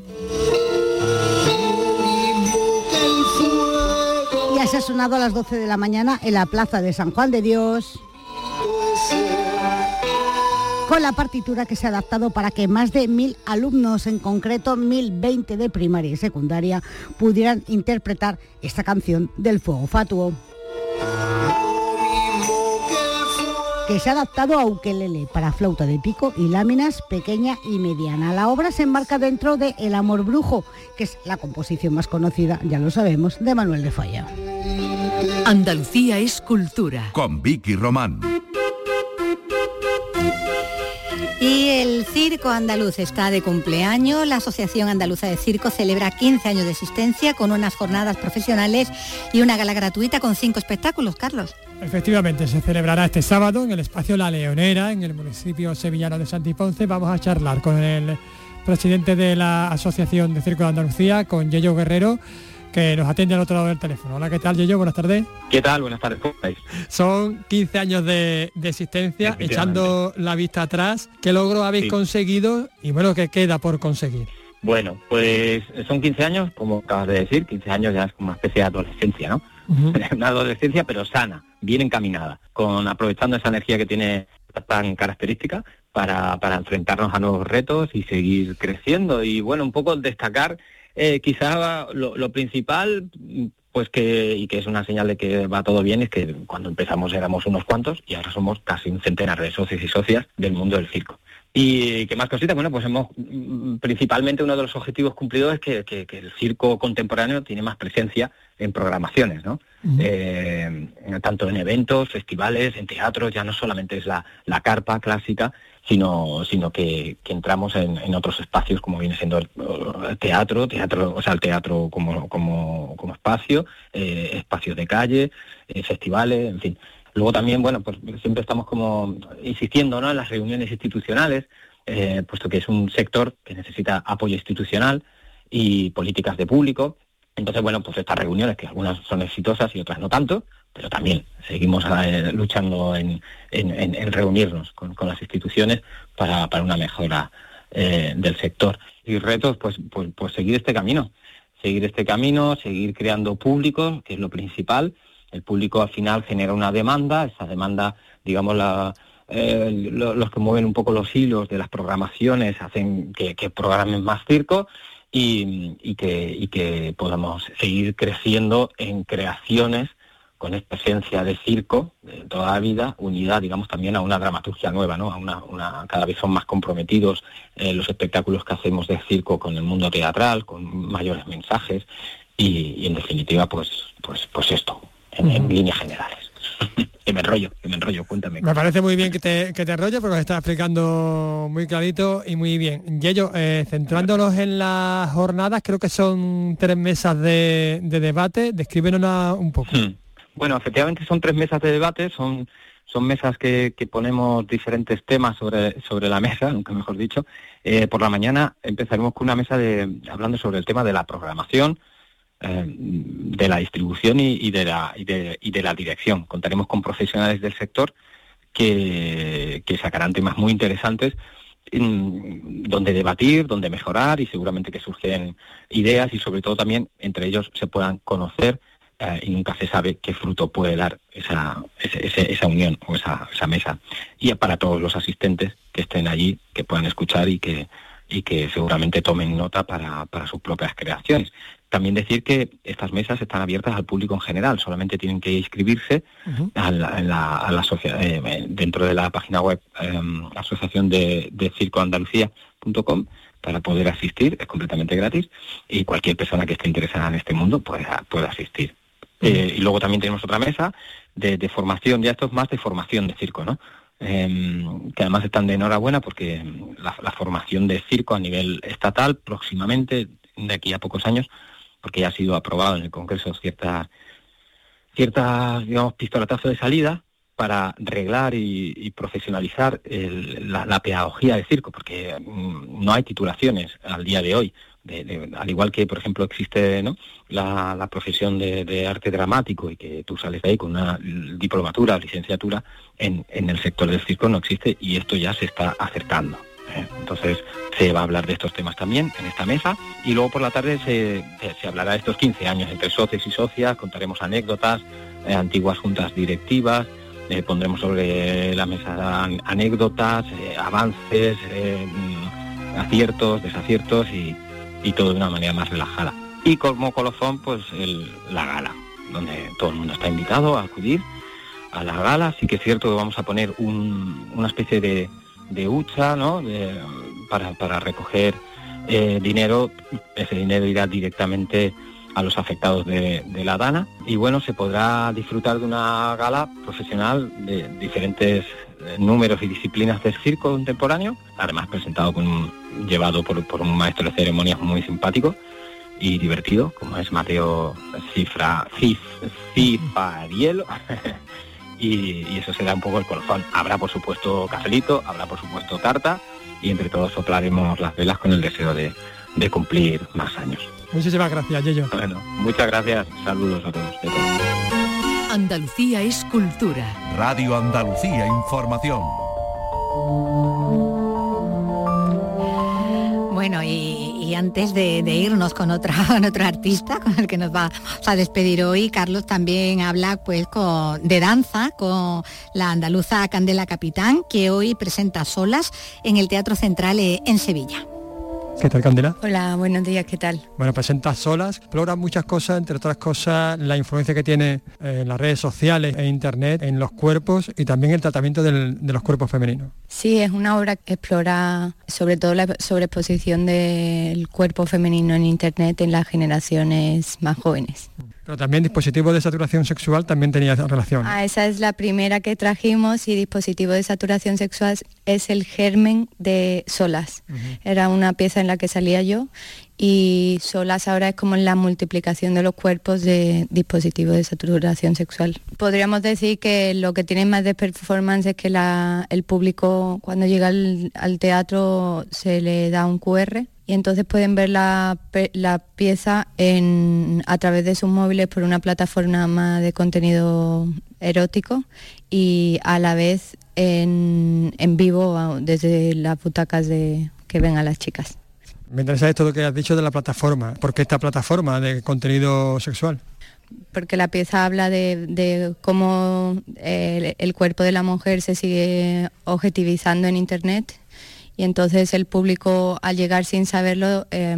Ya se ha sonado a las doce de la mañana en la Plaza de San Juan de Dios, con la partitura que se ha adaptado para que más de mil alumnos, en concreto mil veinte de primaria y secundaria, pudieran interpretar esta canción del Fuego Fatuo, que se ha adaptado a ukelele para flauta de pico y láminas pequeña y mediana. La obra se enmarca dentro de El Amor Brujo, que es la composición más conocida, ya lo sabemos, de Manuel de Falla. Andalucía es cultura. Con Vicky Román. Y el Circo Andaluz está de cumpleaños. La Asociación Andaluza de Circo celebra quince años de existencia con unas jornadas profesionales y una gala gratuita con cinco espectáculos. Carlos. Efectivamente, se celebrará este sábado en el espacio La Leonera, en el municipio sevillano de Santiponce. Vamos a charlar con el presidente de la Asociación de Circo de Andalucía, con Yello Guerrero, que nos atiende al otro lado del teléfono. Hola, ¿qué tal, Yello? Buenas tardes. ¿Qué tal? Buenas tardes, ¿cómo estáis? Son quince años de, de existencia, echando la vista atrás. ¿Qué logro habéis sí. conseguido y bueno, qué queda por conseguir? Bueno, pues son quince años, como acabas de decir, quince años ya es como una especie de adolescencia, ¿no? Uh-huh. Una adolescencia pero sana, bien encaminada, con aprovechando esa energía que tiene tan característica para, para enfrentarnos a nuevos retos y seguir creciendo. Y bueno, un poco destacar Eh, quizá lo, lo principal, pues que, y que es una señal de que va todo bien, es que cuando empezamos éramos unos cuantos y ahora somos casi un centenar de socios y socias del mundo del circo. ¿Y qué más cositas? Bueno, pues hemos, principalmente uno de los objetivos cumplidos es que, que, que el circo contemporáneo tiene más presencia en programaciones, ¿no? Uh-huh. Eh, tanto en eventos, festivales, en teatros, ya no solamente es la, la carpa clásica, sino sino que, que entramos en, en otros espacios como viene siendo el, el teatro, teatro, o sea, el teatro como como, como espacio, eh, espacios de calle, eh, festivales, en fin. Luego también, bueno, pues siempre estamos como insistiendo, ¿no?, en las reuniones institucionales, eh, puesto que es un sector que necesita apoyo institucional y políticas de público. Entonces, bueno, pues estas reuniones, que algunas son exitosas y otras no tanto, pero también seguimos eh, luchando en, en, en, en reunirnos con, con las instituciones para, para una mejora eh, del sector. Y retos, pues, pues, pues seguir este camino, seguir este camino, seguir creando público, que es lo principal. El público al final genera una demanda, esa demanda, digamos, la, eh, lo, los que mueven un poco los hilos de las programaciones hacen que, que programen más circo y, y, que, y que podamos seguir creciendo en creaciones con esta esencia de circo de toda la vida, unida, digamos, también a una dramaturgia nueva, ¿no? A una, una, cada vez son más comprometidos eh, los espectáculos que hacemos de circo con el mundo teatral, con mayores mensajes y, y en definitiva, pues, pues, pues esto. En, en líneas generales. que me enrollo, que me enrollo, cuéntame. Me parece muy bien que te, que te enrollo, porque lo estás explicando muy clarito y muy bien. Yello, eh, centrándonos en las jornadas, creo que son tres mesas de, de debate, descríbenos un poco. Hmm. Bueno, efectivamente son tres mesas de debate, son, son mesas que, que ponemos diferentes temas sobre, sobre la mesa, nunca mejor dicho. Eh, por la mañana empezaremos con una mesa de hablando sobre el tema de la programación, de la distribución y, y, de la, y, de, y de la dirección. Contaremos con profesionales del sector que, que sacarán temas muy interesantes en, donde debatir, donde mejorar y seguramente que surgen ideas y sobre todo también entre ellos se puedan conocer eh, y nunca se sabe qué fruto puede dar esa, ese, esa unión o esa, esa mesa. Y para todos los asistentes que estén allí, que puedan escuchar y que, y que seguramente tomen nota para, para sus propias creaciones. También decir que estas mesas están abiertas al público en general, solamente tienen que inscribirse uh-huh. a la, en la, a la asocia- eh, dentro de la página web eh, asociación de, de circo andalucía punto com, para poder asistir, es completamente gratis, y cualquier persona que esté interesada en este mundo puede, puede asistir. Eh, y luego también tenemos otra mesa de, de formación, ya esto es más de formación de circo, ¿no? Eh, que además están de enhorabuena porque la, la formación de circo a nivel estatal próximamente, de aquí a pocos años, porque ya ha sido aprobado en el Congreso ciertas, ciertas, digamos, pistolatazos de salida para reglar y, y profesionalizar el, la, la pedagogía de circo, porque mm, no hay titulaciones al día de hoy. De, de, al igual que, por ejemplo, existe, ¿no?, la, la profesión de, de arte dramático y que tú sales de ahí con una diplomatura o licenciatura, en, en el sector del circo no existe y esto ya se está acercando, ¿eh? Entonces se va a hablar de estos temas también en esta mesa y luego por la tarde se, se hablará de estos quince años entre socios y socias, contaremos anécdotas, eh, antiguas juntas directivas, eh, pondremos sobre la mesa anécdotas, eh, avances, eh, aciertos, desaciertos y y todo de una manera más relajada. Y como colofón, pues el, la gala, donde todo el mundo está invitado a acudir a la gala. Sí que es cierto que vamos a poner un, una especie de, de hucha, ¿no?, de, para, para recoger eh, dinero. Ese dinero irá directamente a los afectados de, de la Dana. Y bueno, se podrá disfrutar de una gala profesional de diferentes números y disciplinas del circo contemporáneo, además presentado con un, llevado por, por un maestro de ceremonias muy simpático y divertido, como es Mateo Cifra, Cif, Cifarielo, y, y eso será un poco el colofón. Habrá por supuesto cafelito, habrá por supuesto tarta, y entre todos soplaremos las velas con el deseo de, de cumplir más años. Muchísimas gracias, Yello. Bueno, muchas gracias, saludos a todos. De todos. Andalucía es cultura. Radio Andalucía Información. Bueno, y, y antes de, de irnos con otra con otro artista con el que nos vamos a despedir hoy, Carlos también habla pues con, de danza con la andaluza Candela Capitán, que hoy presenta Solas en el Teatro Central en Sevilla. ¿Qué tal, Candela? Hola, buenos días, ¿qué tal? Bueno, presentas Solas, explora muchas cosas, entre otras cosas la influencia que tiene en las redes sociales e internet en los cuerpos y también el tratamiento del, de los cuerpos femeninos. Sí, es una obra que explora sobre todo la sobreexposición del cuerpo femenino en internet en las generaciones más jóvenes. Pero también dispositivos de saturación sexual también tenía relación. Ah, esa es la primera que trajimos y dispositivo de saturación sexual es el germen de Solas. Uh-huh. Era una pieza en la que salía yo y Solas ahora es como la multiplicación de los cuerpos de dispositivos de saturación sexual. Podríamos decir que lo que tiene más de performance es que la, el público cuando llega al, al teatro se le da un cu erre y entonces pueden ver la, la pieza en, a través de sus móviles por una plataforma de contenido erótico y a la vez en, en vivo desde las butacas de, que ven a las chicas. Me interesa esto lo que has dicho de la plataforma. ¿Por qué esta plataforma de contenido sexual? Porque la pieza habla de, de cómo el, el cuerpo de la mujer se sigue objetivizando en internet. Y entonces el público, al llegar sin saberlo, eh,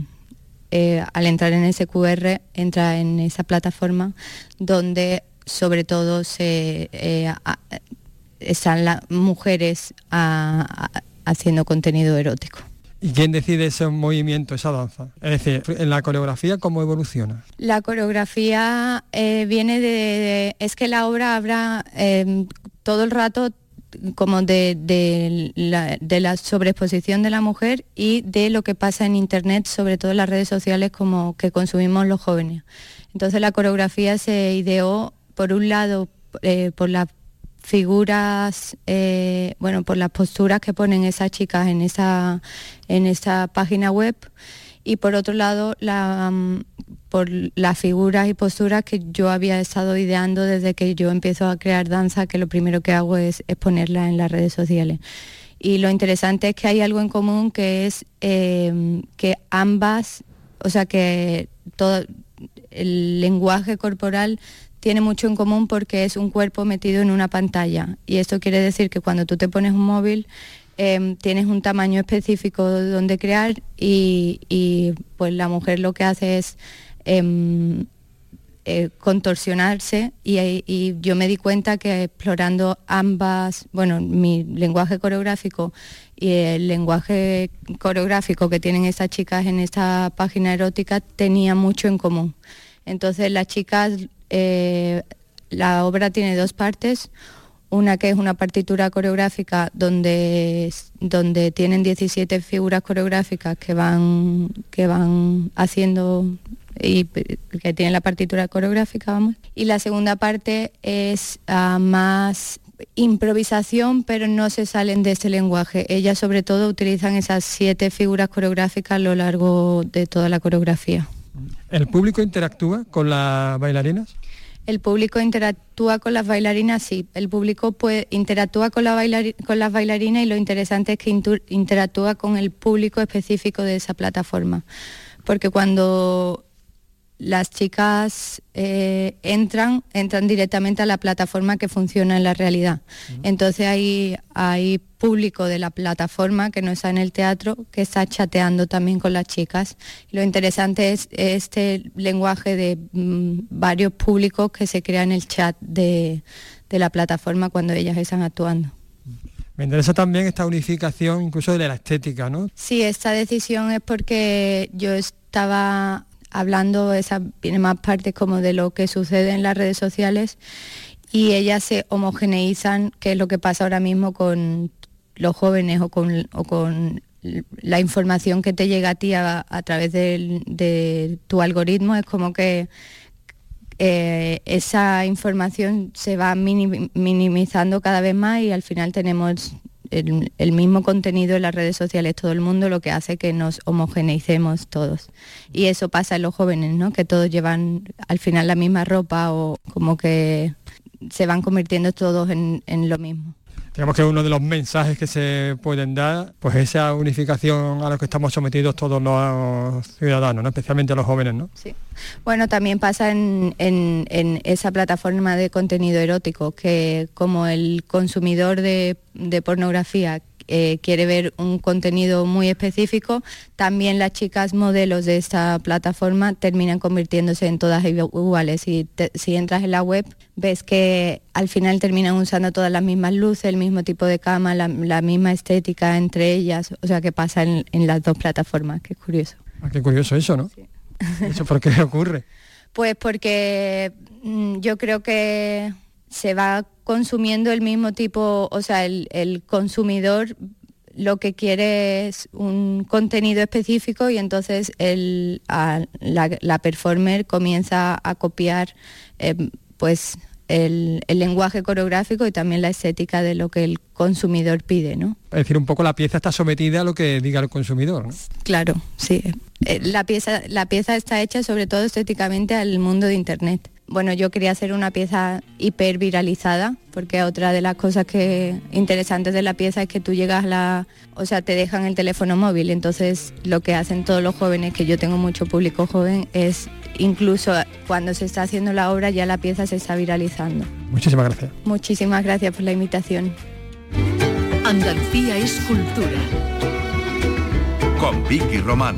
eh, al entrar en ese cu erre, entra en esa plataforma donde sobre todo se, eh, a, están las mujeres a, a, haciendo contenido erótico. ¿Y quién decide ese movimiento, esa danza? Es decir, en la coreografía, ¿cómo evoluciona? La coreografía eh, viene de, de... Es que la obra habrá eh, todo el rato como de, de, la, de la sobreexposición de la mujer y de lo que pasa en internet, sobre todo en las redes sociales como que consumimos los jóvenes. Entonces la coreografía se ideó por un lado eh, por las figuras, eh, bueno, por las posturas que ponen esas chicas en esa, en esa página web y por otro lado la, um, por las figuras y posturas que yo había estado ideando desde que yo empiezo a crear danza, que lo primero que hago es, es ponerla en las redes sociales. Y lo interesante es que hay algo en común que es eh, que ambas, o sea que todo el lenguaje corporal tiene mucho en común porque es un cuerpo metido en una pantalla y esto quiere decir que cuando tú te pones un móvil eh, tienes un tamaño específico donde crear y, y pues la mujer lo que hace es eh, eh, contorsionarse y, y yo me di cuenta que explorando ambas, bueno, mi lenguaje coreográfico y el lenguaje coreográfico que tienen estas chicas en esta página erótica tenía mucho en común. Entonces las chicas, eh, la obra tiene dos partes. Una que es una partitura coreográfica donde, donde tienen diecisiete figuras coreográficas que van, que van haciendo y que tienen la partitura coreográfica, vamos. Y la segunda parte es uh, más improvisación, pero no se salen de este lenguaje. Ellas sobre todo utilizan esas siete figuras coreográficas a lo largo de toda la coreografía. ¿El público interactúa con las bailarinas? El público interactúa con las bailarinas, sí. El público pues, interactúa con, la bailari- con las bailarinas y lo interesante es que inter- interactúa con el público específico de esa plataforma. Porque cuando las chicas eh, entran, entran directamente a la plataforma que funciona en la realidad. Uh-huh. Entonces hay, hay público de la plataforma que no está en el teatro, que está chateando también con las chicas. Y lo interesante es este lenguaje de mm, varios públicos que se crea en el chat de, de la plataforma cuando ellas están actuando. Me interesa también esta unificación incluso de la estética, ¿no? Sí, esta decisión es porque yo estaba hablando, esa viene más parte como de lo que sucede en las redes sociales y ellas se homogeneizan, que es lo que pasa ahora mismo con los jóvenes o con, o con la información que te llega a ti a, a través de, de tu algoritmo. Es como que eh, esa información se va minim, minimizando cada vez más y al final tenemos El, el mismo contenido en las redes sociales, todo el mundo, lo que hace que nos homogeneicemos todos. Y eso pasa en los jóvenes, ¿no? Que todos llevan al final la misma ropa o como que se van convirtiendo todos en, en lo mismo. Digamos que uno de los mensajes que se pueden dar, pues esa unificación a la que estamos sometidos todos los ciudadanos, ¿no? Especialmente los jóvenes, ¿no? Sí. Bueno, también pasa en, en, en esa plataforma de contenido erótico, que como el consumidor de, de pornografía eh, quiere ver un contenido muy específico, también las chicas modelos de esta plataforma terminan convirtiéndose en todas iguales. Si, te, si entras en la web, ves que al final terminan usando todas las mismas luces, el mismo tipo de cama, la, la misma estética entre ellas, o sea que pasa en, en las dos plataformas, que es curioso. Ah, qué curioso eso, ¿no? Sí. ¿Eso por qué ocurre? Pues porque mmm, yo creo que se va consumiendo el mismo tipo, o sea, el, el consumidor lo que quiere es un contenido específico y entonces el, a, la, la performer comienza a copiar eh, pues el, el lenguaje coreográfico y también la estética de lo que el consumidor pide, ¿no? Es decir, un poco la pieza está sometida a lo que diga el consumidor, ¿no? Claro, sí. La pieza, la pieza está hecha sobre todo estéticamente al mundo de Internet. Bueno, yo quería hacer una pieza hiper viralizada, porque otra de las cosas que interesantes de la pieza es que tú llegas a la... O sea, te dejan el teléfono móvil, entonces lo que hacen todos los jóvenes, que yo tengo mucho público joven, es incluso cuando se está haciendo la obra ya la pieza se está viralizando. Muchísimas gracias. Muchísimas gracias por la invitación. Andalucía es cultura. Con Vicky Román.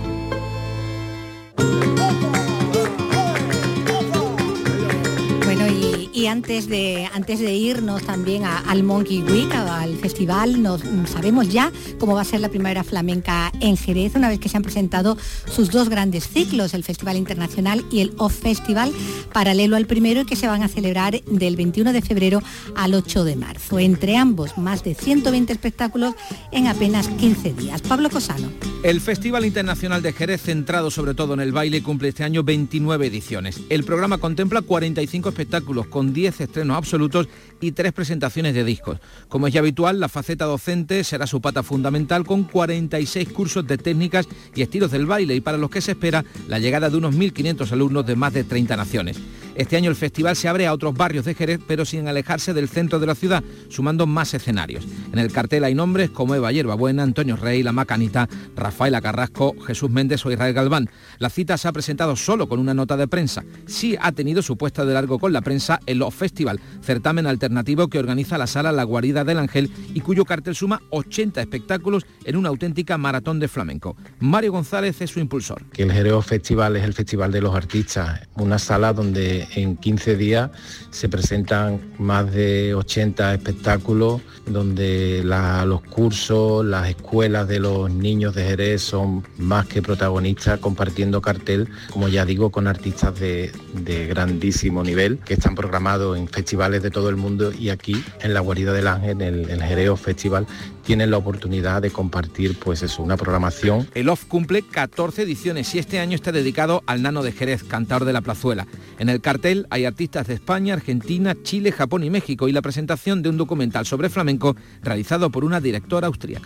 Bueno, y, y antes de antes de irnos también a, al Monkey Week, al festival, nos sabemos ya cómo va a ser la primavera flamenca en Jerez, una vez que se han presentado sus dos grandes ciclos, el Festival Internacional y el Off Festival, paralelo al primero, y que se van a celebrar del veintiuno de febrero al ocho de marzo. Entre ambos, más de ciento veinte espectáculos en apenas quince días. Pablo Cosano. El Festival Internacional de Jerez, centrado sobre todo en el baile, cumple este año veintinueve ediciones. El programa contempla cuarenta y cinco espectáculos con diez estrenos absolutos y tres presentaciones de discos. Como es ya habitual, la faceta docente será su pata fundamental, con cuarenta y seis cursos de técnicas y estilos del baile, y para los que se espera la llegada de unos mil quinientos alumnos de más de treinta naciones. Este año el festival se abre a otros barrios de Jerez, pero sin alejarse del centro de la ciudad, sumando más escenarios. En el cartel hay nombres como Eva Hierbabuena, Antonio Rey, La Macanita, Rafaela Carrasco, Jesús Méndez o Israel Galván. La cita se ha presentado solo con una nota de prensa. Sí ha tenido su puesta de largo con la prensa el Off Festival, certamen alternativo que organiza la sala La Guarida del Ángel y cuyo cartel suma ochenta espectáculos en una auténtica maratón de flamenco. Mario González es su impulsor. Que el Jerez Off Festival es el festival de los artistas, una sala donde donde en quince días se presentan más de ochenta espectáculos, donde la, los cursos, las escuelas de los niños de Jerez son más que protagonistas, compartiendo cartel, como ya digo, con artistas de, de grandísimo nivel, que están programados en festivales de todo el mundo, y aquí en la Guarida del Ángel, en el, el Jerez Festival, tienen la oportunidad de compartir pues eso, una programación. El O F cumple catorce ediciones y este año está dedicado al Nano de Jerez, cantador de la plazuela. En el cartel hay artistas de España, Argentina, Chile, Japón y México, y la presentación de un documental sobre flamenco realizado por una directora austríaca.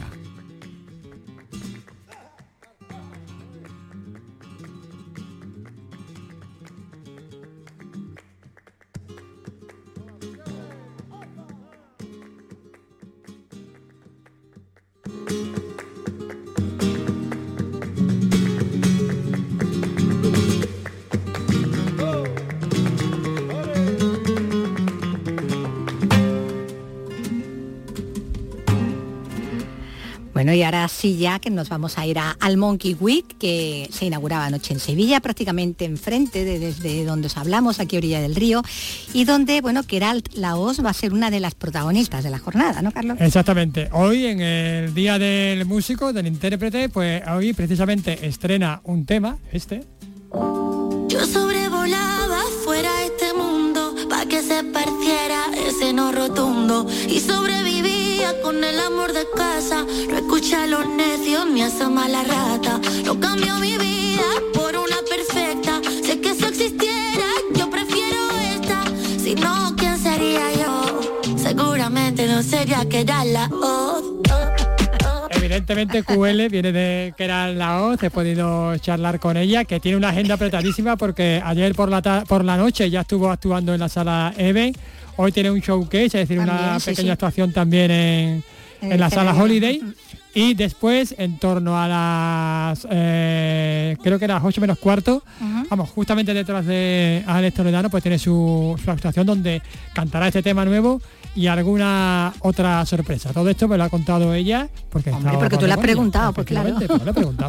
Bueno, y ahora sí ya que nos vamos a ir a, al Monkey Week, que se inauguraba anoche en Sevilla, prácticamente enfrente de desde donde os hablamos, aquí a orilla del río, y donde, bueno, Queralt Lahoz va a ser una de las protagonistas de la jornada, ¿no, Carlos? Exactamente. Hoy, en el Día del Músico, del Intérprete, pues hoy precisamente estrena un tema, este. Yo sobrevolaba fuera de este mundo pa' que se partiera ese no rotundo y sobrevivía con el amor de casa. No escucha a los necios ni asoma la rata. No cambio mi vida por una perfecta. Sé que eso existiera, yo prefiero esta. Si no, ¿quién sería yo? Seguramente no sería Queralt Lahoz. Evidentemente Q L viene de Queralt Lahoz, he podido charlar con ella, que tiene una agenda apretadísima porque ayer por la ta- por la noche ya estuvo actuando en la sala Even, hoy tiene un showcase, es decir, también, una sí, pequeña sí. actuación también en, en, en la sala Holiday, y después en torno a las, eh, creo que era las ocho menos cuarto, uh-huh. vamos, justamente detrás de Alex Toledano, pues tiene su, su actuación donde cantará este tema nuevo y alguna otra sorpresa. Todo esto me lo ha contado ella porque Hombre, porque tú le has preguntado, pues claro. Pues me lo he preguntado.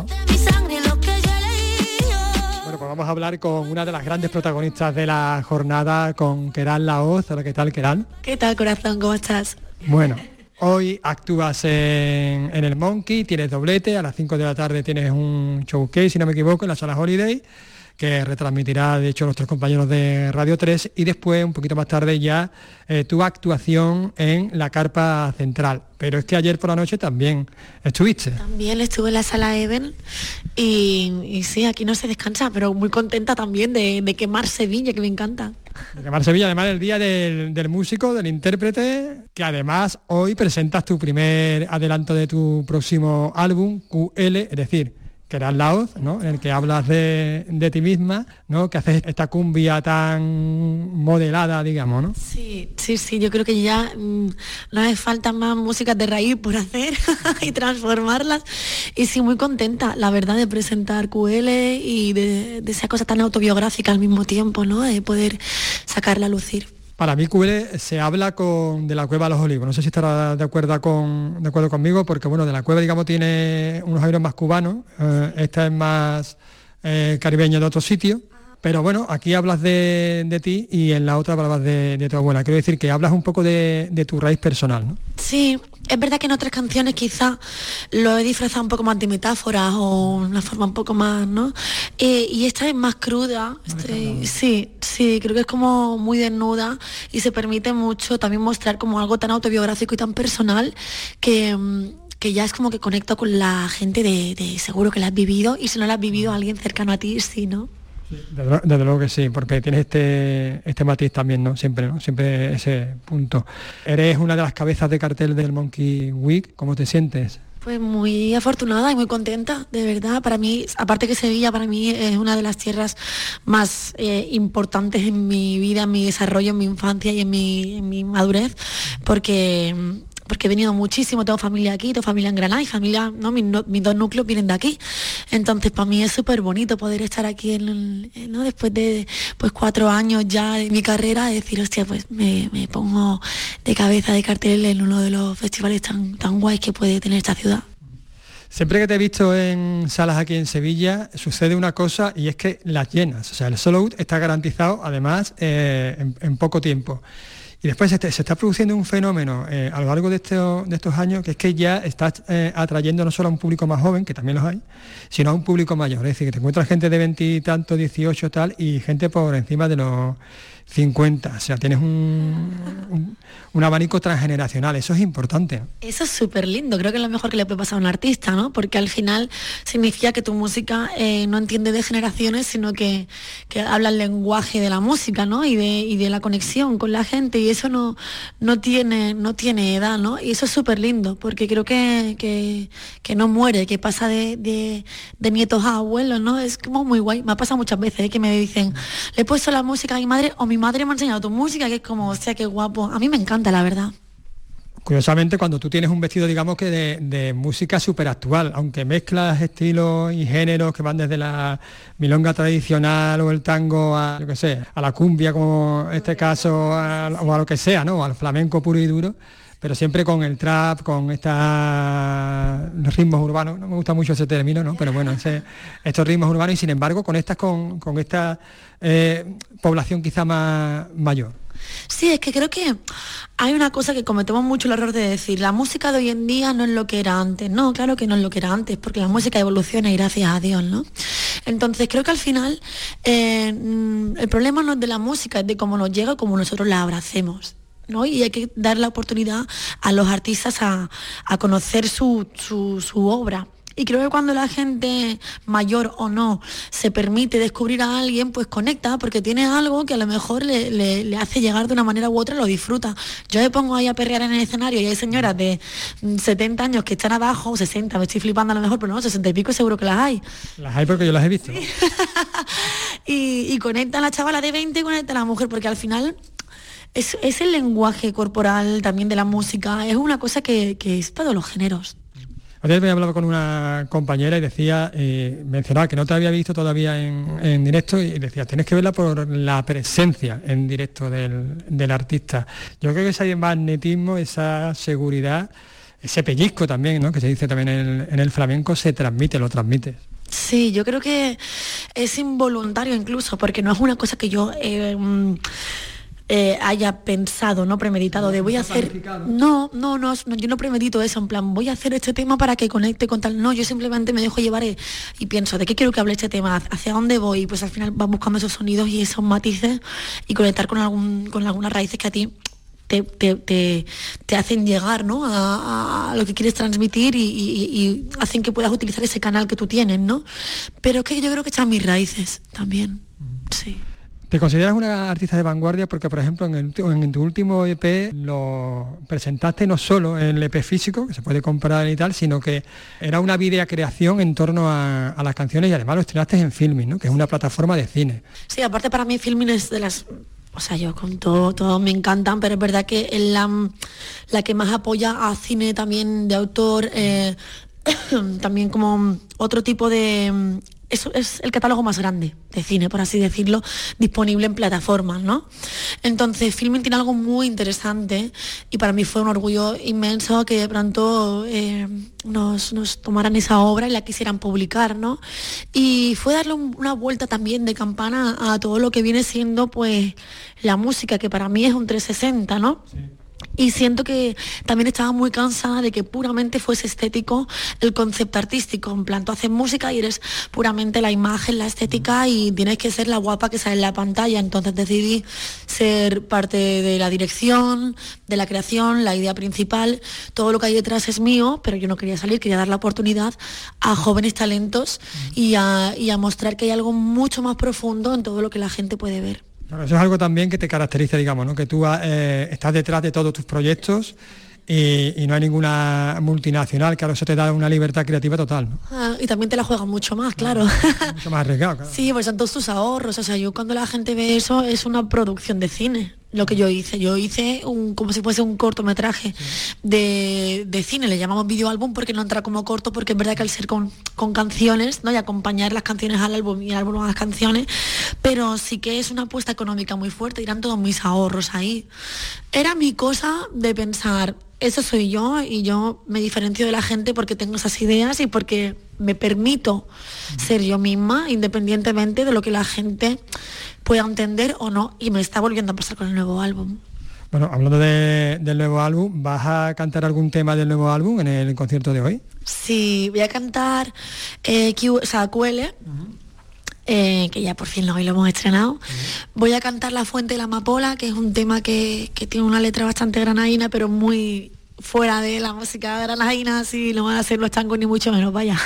Bueno, pues vamos a hablar con una de las grandes protagonistas de la jornada, con Queralt Lahoz. Hola, ¿qué tal, Queralt? ¿Qué tal, corazón? ¿Cómo estás? Bueno, hoy actúas en, en el Monkey, tienes doblete, a las cinco de la tarde tienes un showcase, si no me equivoco, en la sala Holiday, que retransmitirá de hecho nuestros compañeros de Radio tres, y después un poquito más tarde ya eh, tu actuación en la carpa central. Pero es que ayer por la noche también estuviste. También estuve en la sala Even y, y sí, aquí no se descansa, pero muy contenta también de, de quemar Sevilla, que me encanta. De quemar Sevilla, además el día del, del músico, del intérprete, que además hoy presentas tu primer adelanto de tu próximo álbum, Q L, es decir, Queralt Lahoz, ¿no? En el que hablas de, de ti misma, ¿no? Que haces esta cumbia tan modelada, digamos, ¿no? Sí, sí, sí, yo creo que ya mmm, no hace falta más músicas de raíz por hacer y transformarlas. Y sí, muy contenta, la verdad, de presentar Q L y de, de esa cosa tan autobiográfica al mismo tiempo, ¿no? De poder sacarla a lucir. Para mí Q L se habla con de la Cueva de los Olivos, no sé si estará de acuerdo con de acuerdo conmigo, porque bueno, de la Cueva, digamos, tiene unos aires más cubanos, eh, esta es más eh, caribeña de otro sitio, pero bueno, aquí hablas de, de ti y en la otra hablabas de, de tu abuela. Quiero decir que hablas un poco de, de tu raíz personal, ¿no? Sí, es verdad que en otras canciones quizá lo he disfrazado un poco más de metáforas o una forma un poco más, ¿no? Eh, y esta es más cruda, este, sí, sí, creo que es como muy desnuda y se permite mucho también mostrar como algo tan autobiográfico y tan personal que... que ya es como que conecto con la gente de, de seguro que la has vivido, y si no la has vivido alguien cercano a ti, sí, ¿no? Desde, desde luego que sí, porque tienes este este matiz también, ¿no? Siempre, ¿no? Siempre ese punto. Eres una de las cabezas de cartel del Monkey Week, ¿cómo te sientes? Pues muy afortunada y muy contenta, de verdad. Para mí, aparte que Sevilla para mí es una de las tierras más eh, importantes en mi vida, en mi desarrollo, en mi infancia y en mi, en mi madurez, porque... porque he venido muchísimo, tengo familia aquí, tengo familia en Granada y familia, ¿no? Mis, no, mis dos núcleos vienen de aquí. Entonces para mí es súper bonito poder estar aquí, en, en, ¿no? Después de pues cuatro años ya de mi carrera, decir, hostia, pues me, me pongo de cabeza de cartel en uno de los festivales tan, tan guays que puede tener esta ciudad. Siempre que te he visto en salas aquí en Sevilla, sucede una cosa y es que las llenas. O sea, el sold out está garantizado, además, eh, en, en poco tiempo. Y después se, te, se está produciendo un fenómeno eh, a lo largo de, este, de estos años, que es que ya está eh, atrayendo no solo a un público más joven, que también los hay, sino a un público mayor. Es decir, que te encuentras gente de veintitantos, dieciocho, tal, y gente por encima de los cincuenta. O sea, tienes un, un, un abanico transgeneracional. Eso es importante. Eso es súper lindo. Creo que es lo mejor que le puede pasar a un artista, ¿no? Porque al final significa que tu música eh, no entiende de generaciones, sino que, que habla el lenguaje de la música, ¿no? Y de, y de la conexión con la gente. Y eso no, no, tiene, no tiene edad, ¿no? Y eso es súper lindo, porque creo que, que, que no muere, que pasa de, de, de nietos a abuelos, ¿no? Es como muy guay. Me ha pasado muchas veces ¿eh? que me dicen, le he puesto la música a mi madre o mi Mi madre me ha enseñado tu música, que es como, o sea, qué guapo. A mí me encanta, la verdad. Curiosamente, cuando tú tienes un vestido, digamos que de, de música súper actual, aunque mezclas estilos y géneros que van desde la milonga tradicional o el tango a, yo qué sé, a la cumbia, como en este caso, a, o a lo que sea, ¿no? Al flamenco puro y duro, pero siempre con el trap, con estos ritmos urbanos. No me gusta mucho ese término, ¿no? Pero bueno, ese, estos ritmos urbanos, y sin embargo conectas con, con esta eh, población quizá más mayor. Sí, es que creo que hay una cosa que cometemos mucho el error de decir, la música de hoy en día no es lo que era antes. No, claro que no es lo que era antes, porque la música evoluciona y gracias a Dios, ¿no? Entonces creo que al final eh, el problema no es de la música, es de cómo nos llega, cómo nosotros la abracemos, ¿no? Y hay que dar la oportunidad a los artistas a, a conocer su, su, su obra. Y creo que cuando la gente, mayor o no, se permite descubrir a alguien, pues conecta, porque tiene algo que a lo mejor le, le, le hace llegar de una manera u otra, lo disfruta. Yo me pongo ahí a perrear en el escenario y hay señoras de setenta años que están abajo, sesenta, me estoy flipando a lo mejor, pero no, sesenta y pico seguro que las hay. Las hay porque yo las he visto. Sí. y, y conecta a la chavala de veinte y conecta a la mujer, porque al final es, es el lenguaje corporal también de la música, es una cosa que, que es para los géneros. Ayer me hablaba con una compañera y decía, eh, mencionaba que no te había visto todavía en, en directo, y decía, tienes que verla por la presencia en directo del, del artista. Yo creo que ese magnetismo, esa seguridad, ese pellizco también, ¿no? Que se dice también en el, en el flamenco, se transmite, lo transmite. Sí, yo creo que es involuntario incluso, porque no es una cosa que yo... Eh, Eh, haya pensado, no premeditado, de voy a hacer... No, no, no, no, yo no premedito eso, en plan, voy a hacer este tema para que conecte con tal... No, yo simplemente me dejo llevar y, y pienso, ¿de qué quiero que hable este tema? ¿Hacia dónde voy? Pues al final vas buscando esos sonidos y esos matices y conectar con, algún, con algunas raíces que a ti te, te, te, te hacen llegar, ¿no? a, a lo que quieres transmitir y, y, y hacen que puedas utilizar ese canal que tú tienes, ¿no? Pero que yo creo que están mis raíces también, sí. ¿Te consideras una artista de vanguardia? Porque, por ejemplo, en, el, en tu último E P lo presentaste no solo en el E P físico, que se puede comprar y tal, sino que era una videocreación en torno a, a las canciones, y además lo estrenaste en Filmin, ¿no? Que es una plataforma de cine. Sí, aparte para mí Filmin es de las... O sea, yo con todo, todo me encantan, pero es verdad que es la, la que más apoya a cine también de autor, eh, también como otro tipo de... Eso es el catálogo más grande de cine, por así decirlo, disponible en plataformas, ¿no? Entonces, Filmin tiene algo muy interesante y para mí fue un orgullo inmenso que de pronto eh, nos, nos tomaran esa obra y la quisieran publicar, ¿no? Y fue darle un, una vuelta también de campana a todo lo que viene siendo, pues, la música, que para mí es un trescientos sesenta, ¿no? Sí. Y siento que también estaba muy cansada de que puramente fuese estético el concepto artístico. En plan, tú haces música y eres puramente la imagen, la estética, y tienes que ser la guapa que sale en la pantalla. Entonces decidí ser parte de la dirección, de la creación, la idea principal. Todo lo que hay detrás es mío, pero yo no quería salir, quería dar la oportunidad a jóvenes talentos y a, y a mostrar que hay algo mucho más profundo en todo lo que la gente puede ver. Bueno, eso es algo también que te caracteriza, digamos, ¿no? Que tú eh, estás detrás de todos tus proyectos y, y no hay ninguna multinacional, que ahora eso te da una libertad creativa total, ¿no? Ah, y también te la juega mucho más, claro. No, mucho más arriesgado, claro. Sí, pues son todos tus ahorros. O sea, yo cuando la gente ve eso, es una producción de cine. Lo que yo hice, yo hice un, como si fuese un cortometraje sí. de, de cine, le llamamos videoálbum porque no entra como corto, porque es verdad que al ser con, con canciones, ¿no? Y acompañar las canciones al álbum y el álbum a las canciones, pero sí que es una apuesta económica muy fuerte, irán todos mis ahorros ahí. Era mi cosa de pensar, eso soy yo y yo me diferencio de la gente porque tengo esas ideas y porque me permito ser yo misma independientemente de lo que la gente pueda entender o no, y me está volviendo a pasar con el nuevo álbum. Bueno, hablando de, del nuevo álbum, ¿vas a cantar algún tema del nuevo álbum en el concierto de hoy? Sí, voy a cantar eh, Q, o sea, Q L, uh-huh. eh, que ya por fin hoy lo hemos estrenado. Uh-huh. Voy a cantar La Fuente de la Amapola, que es un tema que, que tiene una letra bastante granadina, pero muy fuera de la música granadina, así no van a ser los tangos ni mucho menos, vaya.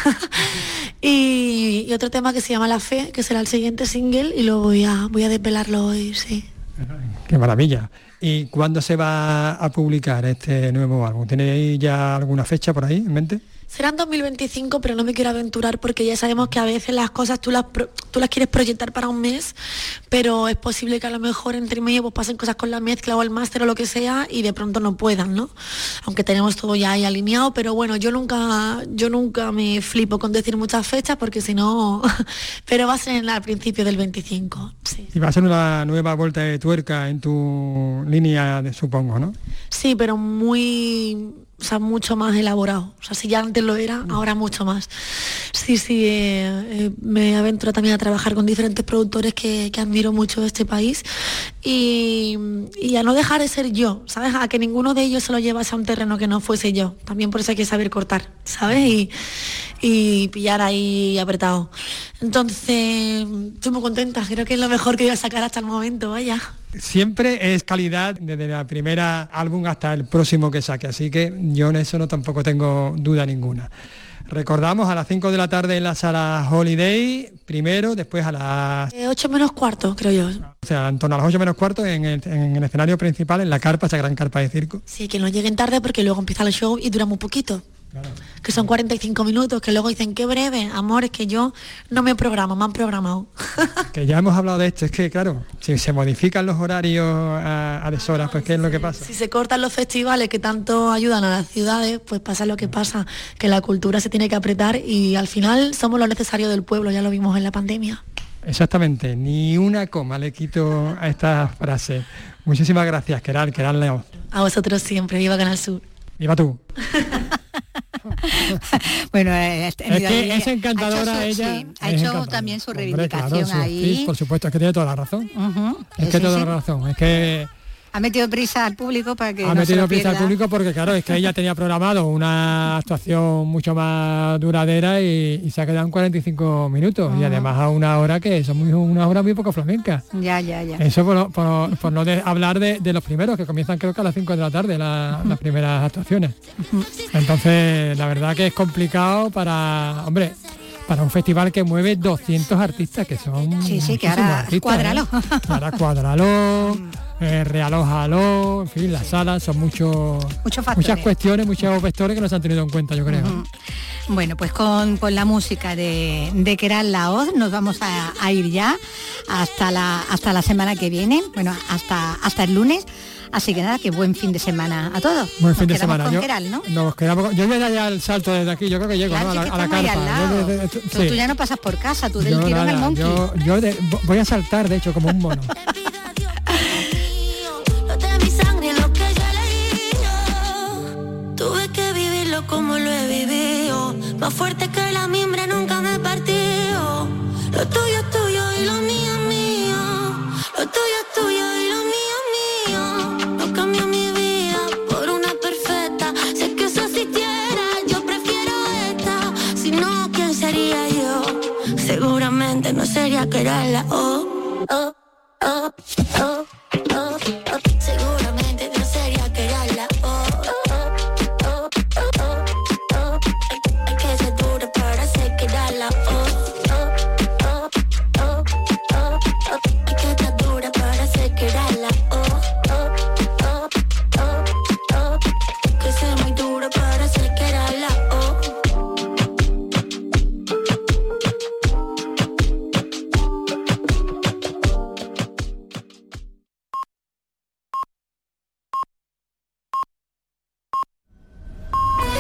y, y otro tema que se llama La Fe, que será el siguiente single, y lo voy a, voy a desvelarlo hoy, sí. ¡Qué maravilla! ¿Y cuándo se va a publicar este nuevo álbum? ¿Tenéis ya alguna fecha por ahí en mente? Será en dos mil veinticinco, pero no me quiero aventurar porque ya sabemos que a veces las cosas tú las, pro, tú las quieres proyectar para un mes, pero es posible que a lo mejor entre medio pues pasen cosas con la mezcla o el máster o lo que sea y de pronto no puedan, ¿no? Aunque tenemos todo ya ahí alineado, pero bueno, yo nunca yo nunca me flipo con decir muchas fechas porque si no... pero va a ser al principio del veinticinco, sí. Y va a ser una nueva vuelta de tuerca en tu línea, de, supongo, ¿no? Sí, pero muy... O sea, mucho más elaborado. O sea, si ya antes lo era, ahora mucho más. Sí, sí, eh, eh, me aventuro también a trabajar con diferentes productores que, que admiro mucho de este país y, y a no dejar de ser yo, ¿sabes? A que ninguno de ellos se lo llevase a un terreno que no fuese yo. También por eso hay que saber cortar, ¿sabes? Y, y pillar ahí apretado. Entonces, estoy muy contenta. Creo que es lo mejor que voy a sacar hasta el momento, vaya. Siempre es calidad desde la primera álbum hasta el próximo que saque, así que yo en eso no tampoco tengo duda ninguna. Recordamos a las cinco de la tarde en la sala Holiday, primero, después a las... Eh, ocho menos cuarto, creo yo. O sea, en torno a las ocho menos cuarto en el, en el escenario principal, en la carpa, esa gran carpa de circo. Sí, que no lleguen tarde porque luego empieza el show y dura muy poquito. Claro. Que son cuarenta y cinco minutos, que luego dicen, qué breve, amor, es que yo no me programo, me han programado. Que ya hemos hablado de esto, es que claro, si se modifican los horarios a, a deshoras, pues ¿qué es lo que pasa? Si se cortan los festivales que tanto ayudan a las ciudades, pues pasa lo que pasa, que la cultura se tiene que apretar y al final somos lo necesario del pueblo, ya lo vimos en la pandemia. Exactamente, ni una coma le quito a esta frase. Muchísimas gracias, Queralt, Queralt Laoz. A vosotros siempre, viva Canal Sur. Viva tú. Bueno, eh, es que es encantadora ha hecho su, ella. Sí, ha hecho encantadora. También su reivindicación. Hombre, claro, ahí. Sí, por supuesto, es que tiene toda la razón. Uh-huh. Es sí, que sí, toda sí. la razón. Es que ha metido prisa al público para que ha no metido se lo prisa pierda. al público porque claro, es que ella tenía programado una actuación mucho más duradera y, y se ha quedado en cuarenta y cinco minutos uh-huh. y además a una hora que son muy, una hora muy poco flamenca. Ya, ya, ya. Eso por, por, por no de hablar de, de los primeros que comienzan creo que a las cinco de la tarde la, uh-huh. las primeras actuaciones. Uh-huh. Entonces la verdad que es complicado para, hombre, para un festival que mueve doscientos artistas, que son sí, sí, que ahora artistas, cuádralo. ¿eh? Ahora cuádralo, eh, realójalo, en fin, las salas son muchos, Mucho muchas cuestiones, muchos vectores que no se han tenido en cuenta, yo creo. Uh-huh. Bueno, pues con, con la música de, de Queralt Laoz nos vamos a, a ir ya hasta la, hasta la semana que viene, bueno, hasta, hasta el lunes. Así que nada, que buen fin de semana a todos. Buen fin nos de semana. Con yo, Queralt, ¿no? Nos quedamos, yo voy a dar ya el salto desde aquí, yo creo que llego, claro, ¿no? A la, a la carpa. Yo, de, de, de, tú, sí. tú ya no pasas por casa, tú del yo, tirón nada, al Monkey. Yo, yo de, voy a saltar, de hecho, como un mono. Tuve que vivirlo como lo he vivido, más fuerte que la mimbre nunca me partió. Lo tuyo es tuyo y lo mío es mío. Lo tuyo es tuyo y lo mío es mío. No cambio mi vida por una perfecta. Si es que eso existiera, yo prefiero esta. Si no, ¿quién sería yo? Seguramente no sería Queralt Laoz. Oh, oh, oh.